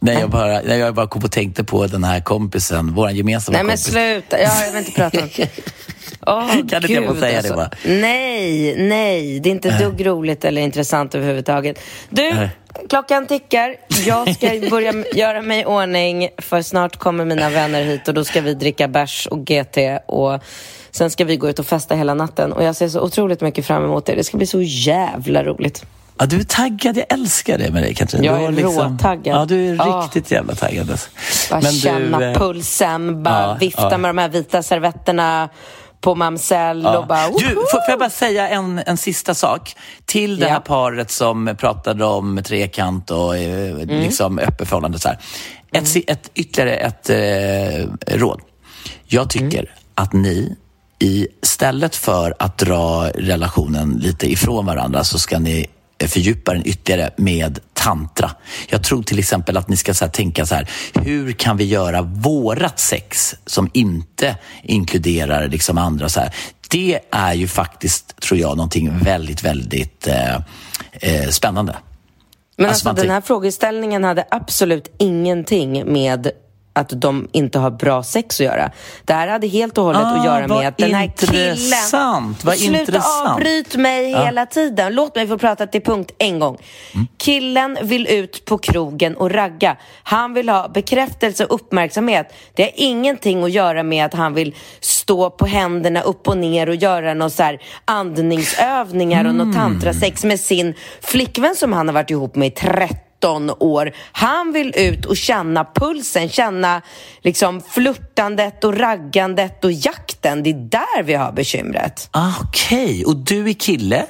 när jag bara, när jag bara kom och tänkte på den här kompisen, vår gemensamma Nej men kompis. sluta, ja, jag vill inte prata om oh, Kan inte jag få säga alltså. det bara? Nej, nej, det är inte ett dugg roligt eller intressant överhuvudtaget. Du, äh. klockan tickar. Jag ska börja göra mig i ordning, för snart kommer mina vänner hit och då ska vi dricka bärs och G T och sen ska vi gå ut och festa hela natten. Och jag ser så otroligt mycket fram emot det. Det ska bli så jävla roligt. Ja, du är taggad, jag älskar det med dig, Katrin. Jag är liksom, råtaggad. Ja, du är ja. riktigt jävla taggad. Bara men känna du, pulsen, bara ja, vifta ja. med de här vita servetterna på mamsell ja. och bara... Du, får, får jag bara säga en, en sista sak till det ja. här paret som pratade om trekant och mm. liksom öppet förhållande så här. Ett, mm. ett, ytterligare ett eh, råd. Jag tycker mm. att ni istället för att dra relationen lite ifrån varandra så ska ni fördjupa den ytterligare med tantra. Jag tror till exempel att ni ska så här, tänka så här, hur kan vi göra vårat sex som inte inkluderar liksom andra så här. Det är ju faktiskt, tror jag, någonting väldigt, väldigt eh, eh, spännande. Men alltså, alltså den här frågeställningen hade absolut ingenting med att de inte har bra sex att göra. Det här hade helt och hållet ah, att göra med att den här killen... Vad sluta intressant. avbryt mig ja. hela tiden. Låt mig få prata till punkt en gång. Mm. Killen vill ut på krogen och ragga. Han vill ha bekräftelse och uppmärksamhet. Det har ingenting att göra med att han vill stå på händerna upp och ner och göra någon så här andningsövningar mm. och något tantrasex med sin flickvän som han har varit ihop med i trettio år. Han vill ut och känna pulsen, känna liksom flirtandet och raggandet och jakten. Det är där vi har bekymret. Ah, okej, okay. Och du är kille?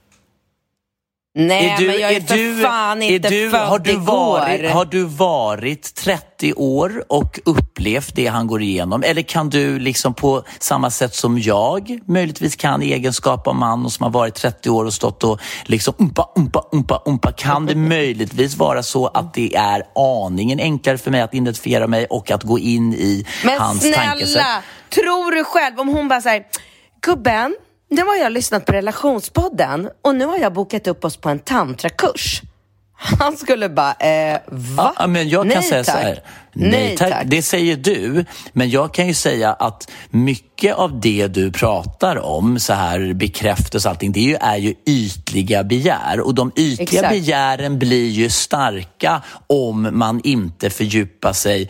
Nej, är du, men jag är, är för du, fan inte du, född har du igår. Varit, har du varit trettio år och upplevt det han går igenom? Eller kan du liksom på samma sätt som jag möjligtvis kan i egenskap av man och som har varit trettio år och stått och liksom umpa, umpa, umpa, umpa. Kan det möjligtvis vara så att det är aningen enklare för mig att identifiera mig och att gå in i men hans tankesätt? Men snälla, tror du själv om hon bara säger, gubben, nu har jag lyssnat på relationspodden och nu har jag bokat upp oss på en tantrakurs. Han skulle bara, eh, va? Ja, men jag kan nej, säga tack. så här. Nej, nej tack. tack. Det säger du, men jag kan ju säga att mycket av det du pratar om, så här bekräftelse och allting, det är ju, är ju ytliga begär. Och de ytliga Exakt. begären blir ju starka om man inte fördjupar sig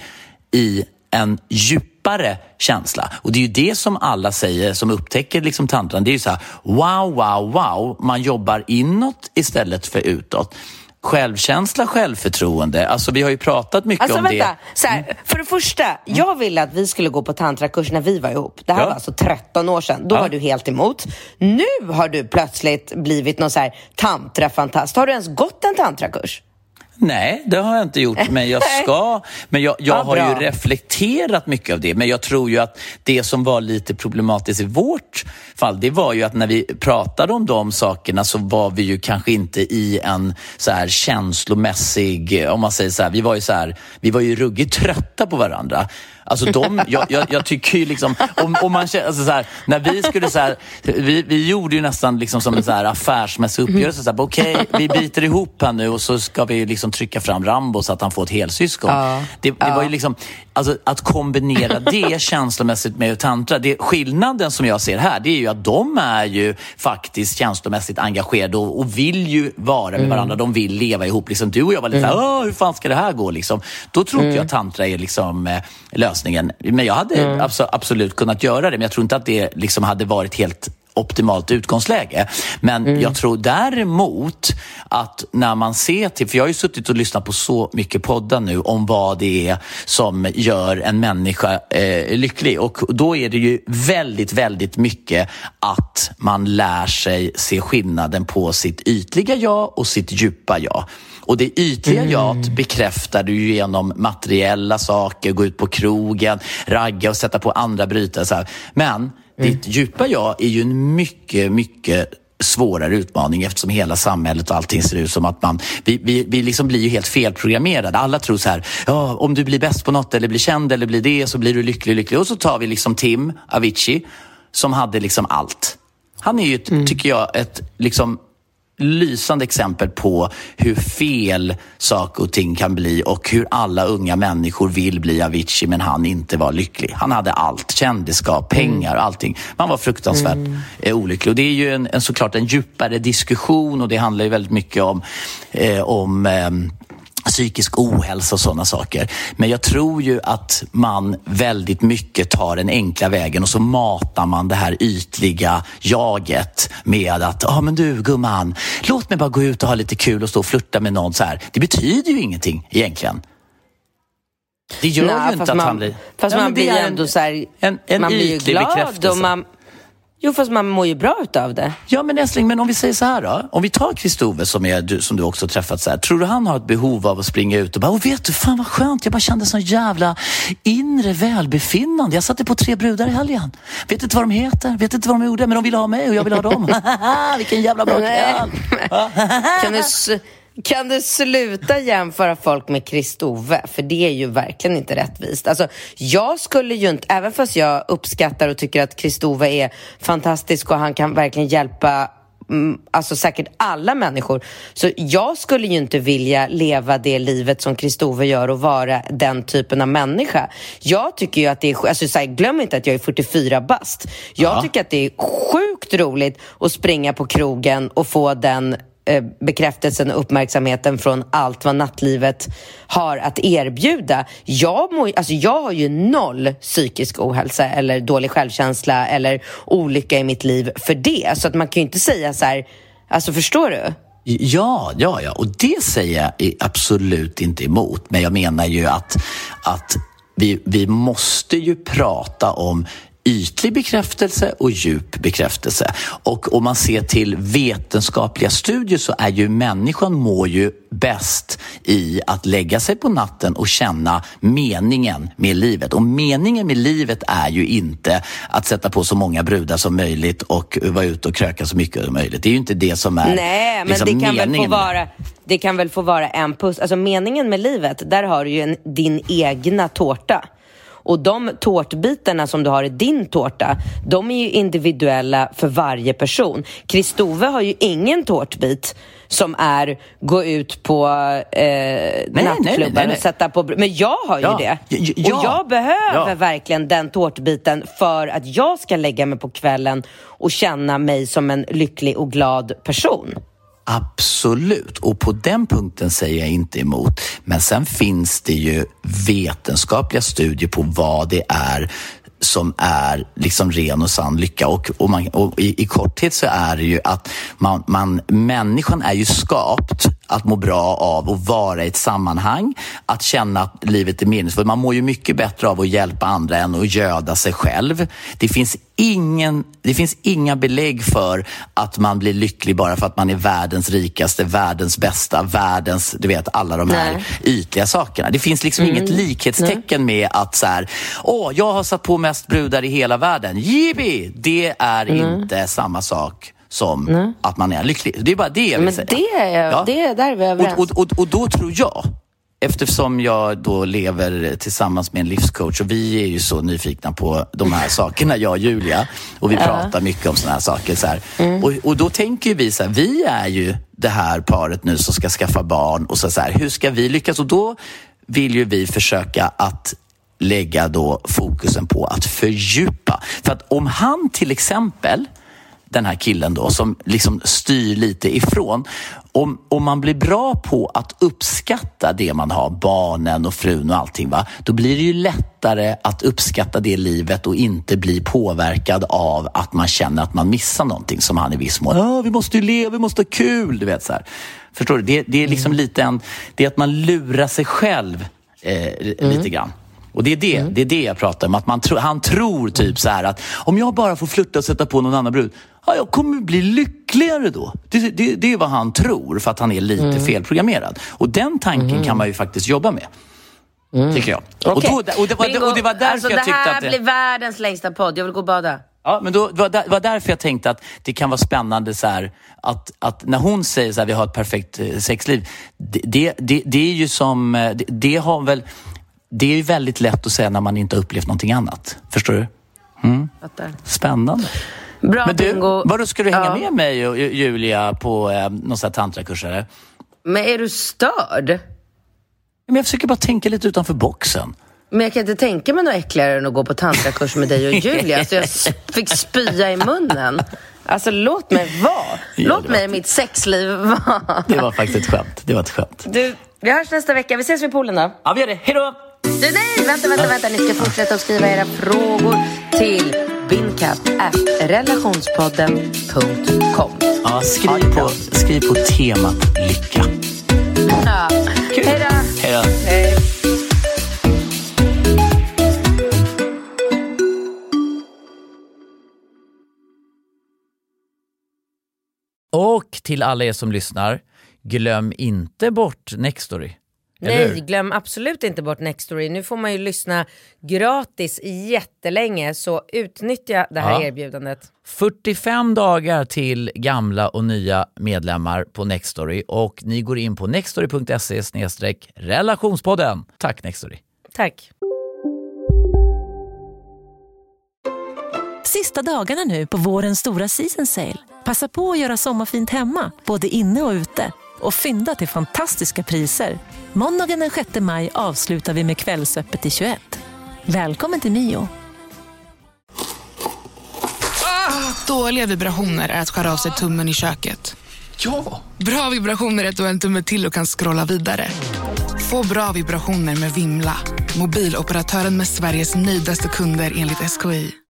i en djupare känsla. Och det är ju det som alla säger som upptäcker liksom tantran. Det är ju så här, wow, wow, wow. Man jobbar inåt istället för utåt. Självkänsla, självförtroende. Alltså vi har ju pratat mycket alltså, om vänta. det. Så här, för det första, mm. jag ville att vi skulle gå på tantrakurs när vi var ihop. Det här ja. var alltså tretton år sedan. Då ja. var du helt emot. Nu har du plötsligt blivit någon så här tantrafantast. Har du ens gått en tantrakurs? Nej, det har jag inte gjort, men jag ska. Men jag, jag ja, har bra. ju reflekterat mycket av det. Men jag tror ju att det som var lite problematiskt i vårt fall, det var ju att när vi pratade om de sakerna så var vi ju kanske inte i en så här känslomässig, om man säger så här, vi var ju så här, vi var ju ruggigt trötta på varandra. Alltså de, jag, jag, jag tycker ju liksom, om, om man alltså så här, när vi skulle så här, vi, vi gjorde ju nästan liksom som en så här affärsmässig uppgörelse, så här, okej, okay, vi biter ihop här nu och så ska vi liksom trycka fram Rambo så att han får ett helsyskon. Ja, det, det ja. var ju liksom, alltså att kombinera det känslomässigt med tantra, det, skillnaden som jag ser här, det är ju att de är ju faktiskt känslomässigt engagerade och, och vill ju vara med mm. varandra, de vill leva ihop, liksom du och jag var lite mm. såhär, hur fan ska det här gå liksom? Då tror mm. jag att tantra är liksom eh, lösningen. Men jag hade mm. abso- absolut kunnat göra det, men jag tror inte att det liksom hade varit helt optimalt utgångsläge. Men mm. jag tror däremot att när man ser till, för jag har ju suttit och lyssnat på så mycket poddar nu om vad det är som gör en människa eh, lycklig, och då är det ju väldigt, väldigt mycket att man lär sig se skillnaden på sitt ytliga jag och sitt djupa jag. Och det ytliga mm. jaget bekräftar du ju genom materiella saker, gå ut på krogen, ragga och sätta på andra brytare. Så här. Men mm. ditt djupa jag är ju en mycket, mycket svårare utmaning, eftersom hela samhället och allting ser ut som att man, vi, vi, vi liksom blir ju helt felprogrammerade. Alla tror så här, ja, om du blir bäst på något eller blir känd eller blir det, så blir du lycklig, lycklig. Och så tar vi liksom Tim Avicii som hade liksom allt. Han är ju, ett, mm. tycker jag, ett liksom lysande exempel på hur fel saker och ting kan bli och hur alla unga människor vill bli Avicii men han inte var lycklig. Han hade allt, kändisskap, pengar och allting. Man var fruktansvärt mm. eh, olycklig. Och det är ju en, en, såklart en djupare diskussion och det handlar ju väldigt mycket om, eh, om eh, psykisk ohälsa och sådana saker. Men jag tror ju att man väldigt mycket tar den enkla vägen och så matar man det här ytliga jaget med att, ja ah, men du gumman, låt mig bara gå ut och ha lite kul och stå och flirta med någon så här. Det betyder ju ingenting egentligen. Det gör Nej, ju inte att man, han blir... Fast ja, man blir en, ändå så här, en, en man blir ju glad och man... Jo, fast man mår ju bra utav det. Ja, men älskling, men om vi säger så här då. Om vi tar Kristove som, är, du, som du också träffat så här. Tror du han har ett behov av att springa ut och bara, åh vet du, fan vad skönt. Jag bara kände sån jävla inre välbefinnande. Jag satte på tre brudar i helgen. Vet inte vad de heter, vet inte vad de gjorde, men de ville ha mig och jag ville ha dem. Vilken jävla bra kväll. Kan du... Kan du sluta jämföra folk med Kristove? För det är ju verkligen inte rättvist. Alltså, jag skulle ju inte, även fast jag uppskattar och tycker att Kristove är fantastisk och han kan verkligen hjälpa mm, alltså säkert alla människor. Så jag skulle ju inte vilja leva det livet som Kristove gör och vara den typen av människa. Jag tycker ju att det är, alltså så här, glöm inte att jag är fyrtiofyra bast. Jag ja. tycker att det är sjukt roligt att springa på krogen och få den bekräftelsen och uppmärksamheten från allt vad nattlivet har att erbjuda. Jag, må, alltså jag har ju noll psykisk ohälsa eller dålig självkänsla eller olycka i mitt liv för det. Så att man kan ju inte säga så här, alltså förstår du? Ja, ja, ja. Och det säger jag absolut inte emot. Men jag menar ju att, att vi, vi måste ju prata om ytlig bekräftelse och djup bekräftelse. Och om man ser till vetenskapliga studier så är ju människan mår ju bäst i att lägga sig på natten och känna meningen med livet. Och meningen med livet är ju inte att sätta på så många brudar som möjligt och vara ute och kröka så mycket som möjligt. Det är ju inte det som är Nej, men liksom det kan väl få vara med. det kan väl få vara en puss. Alltså meningen med livet, där har du ju en, din egna tårta. Och de tårtbitarna som du har i din tårta, de är ju individuella för varje person. Kristove har ju ingen tårtbit som är gå ut på eh, nattklubben och sätta på... Men jag har ju ja, det. Ja, och jag behöver ja. verkligen den tårtbiten för att jag ska lägga mig på kvällen och känna mig som en lycklig och glad person. Absolut, och på den punkten säger jag inte emot. Men sen finns det ju vetenskapliga studier på vad det är som är liksom ren och sann lycka. Och, och, man, och i, i korthet så är det ju att man, man, människan är ju skapt att må bra av att vara i ett sammanhang, att känna att livet är meningsfullt. Man mår ju mycket bättre av att hjälpa andra än att göda sig själv. Det finns ingen, det finns inga belägg för att man blir lycklig bara för att man är världens rikaste, världens bästa, världens, du vet, alla de här Nej. ytliga sakerna. Det finns liksom mm. inget likhetstecken Nej. med att så här, åh, jag har satt på mest brudar i hela världen. Jibbi! Det är mm. inte samma sak som mm. att man är lycklig. Det är bara det jag vill Men säga. Det är, ja. det är där vi är överens. Och, och, och, och då tror jag, eftersom jag då lever tillsammans med en livscoach och vi är ju så nyfikna på de här sakerna, jag och Julia, och vi ja. pratar mycket om såna här saker så här. Mm. Och, och då tänker vi så här, vi är ju det här paret nu som ska skaffa barn och så, så här, hur ska vi lyckas? Och då vill ju vi försöka att lägga då fokusen på att fördjupa. För att om han till exempel, den här killen då som liksom styr lite ifrån, om, om man blir bra på att uppskatta det man har, barnen och frun och allting, va, då blir det ju lättare att uppskatta det livet och inte bli påverkad av att man känner att man missar någonting, som han i viss mån. Ja, vi måste ju leva, vi måste ha kul, du vet så här. Förstår du? Det, det är liksom mm. lite en, det är att man lurar sig själv eh, mm. lite grann. Och det är det, mm. det är det jag pratar om. Att man tro, han tror typ så här att om jag bara får flytta och sätta på någon annan brud, ja, jag kommer bli lyckligare då. Det, det, det är vad han tror, för att han är lite mm. felprogrammerad. Och den tanken mm. kan man ju faktiskt jobba med. Mm. Tycker jag. Okay. Och, då, och, det var, och det var därför alltså, jag tyckte att... Det här blir världens längsta podd. Jag vill gå och bada. Ja, men då, det, var där, det var därför jag tänkte att det kan vara spännande så här, att, att när hon säger så här, vi har ett perfekt sexliv. Det, det, det, det är ju som... Det, det har väl... Det är ju väldigt lätt att säga när man inte har upplevt någonting annat. Förstår du? Mm. Spännande. Bra, Men du, bingo. vadå, ska du hänga Ja. med mig och Julia på eh, någon sån här tantrakurs eller? Men är du störd? Men jag försöker bara tänka lite utanför boxen. Men jag kan inte tänka mig något äckligare än att gå på tantrakurs med dig och Julia. Så jag fick spya i munnen. Alltså låt mig vara. Ja, Låt var... mig mitt sexliv vara. Det var faktiskt ett skämt. Det var ett skämt. Du, vi hörs nästa vecka. Vi ses vid poolen då. Ja, vi gör det. Hej då! Du, nej, vänta, vänta, vänta. Ni ska fortsätta att skriva era frågor till bindkapp at relationspodden punkt com. Ja, skriv på, skriv på temat lycka. Ja. Hej då. Hej då. Hej. Och till alla er som lyssnar, glöm inte bort Nextory. Nej, glöm absolut inte bort Nextory. Nu får man ju lyssna gratis jättelänge, så utnyttja det här Ja. erbjudandet. fyrtiofem dagar till gamla och nya medlemmar på Nextory, och ni går in på nextory punkt se slash relationspodden. Tack Nextory. Tack. Sista dagarna nu på vårens stora season sale. Passa på att göra sommarfint hemma, både inne och ute. Och fynda till fantastiska priser. Måndagen den sjätte maj avslutar vi med Kvällsöppet i tjugoett. Välkommen till Mio. Ah, dåliga vibrationer är att skära av sig tummen i köket. Ja! Bra vibrationer är att du har en tumme till och kan scrolla vidare. Få bra vibrationer med Vimla. Mobiloperatören med Sveriges nöjdaste kunder enligt S K I.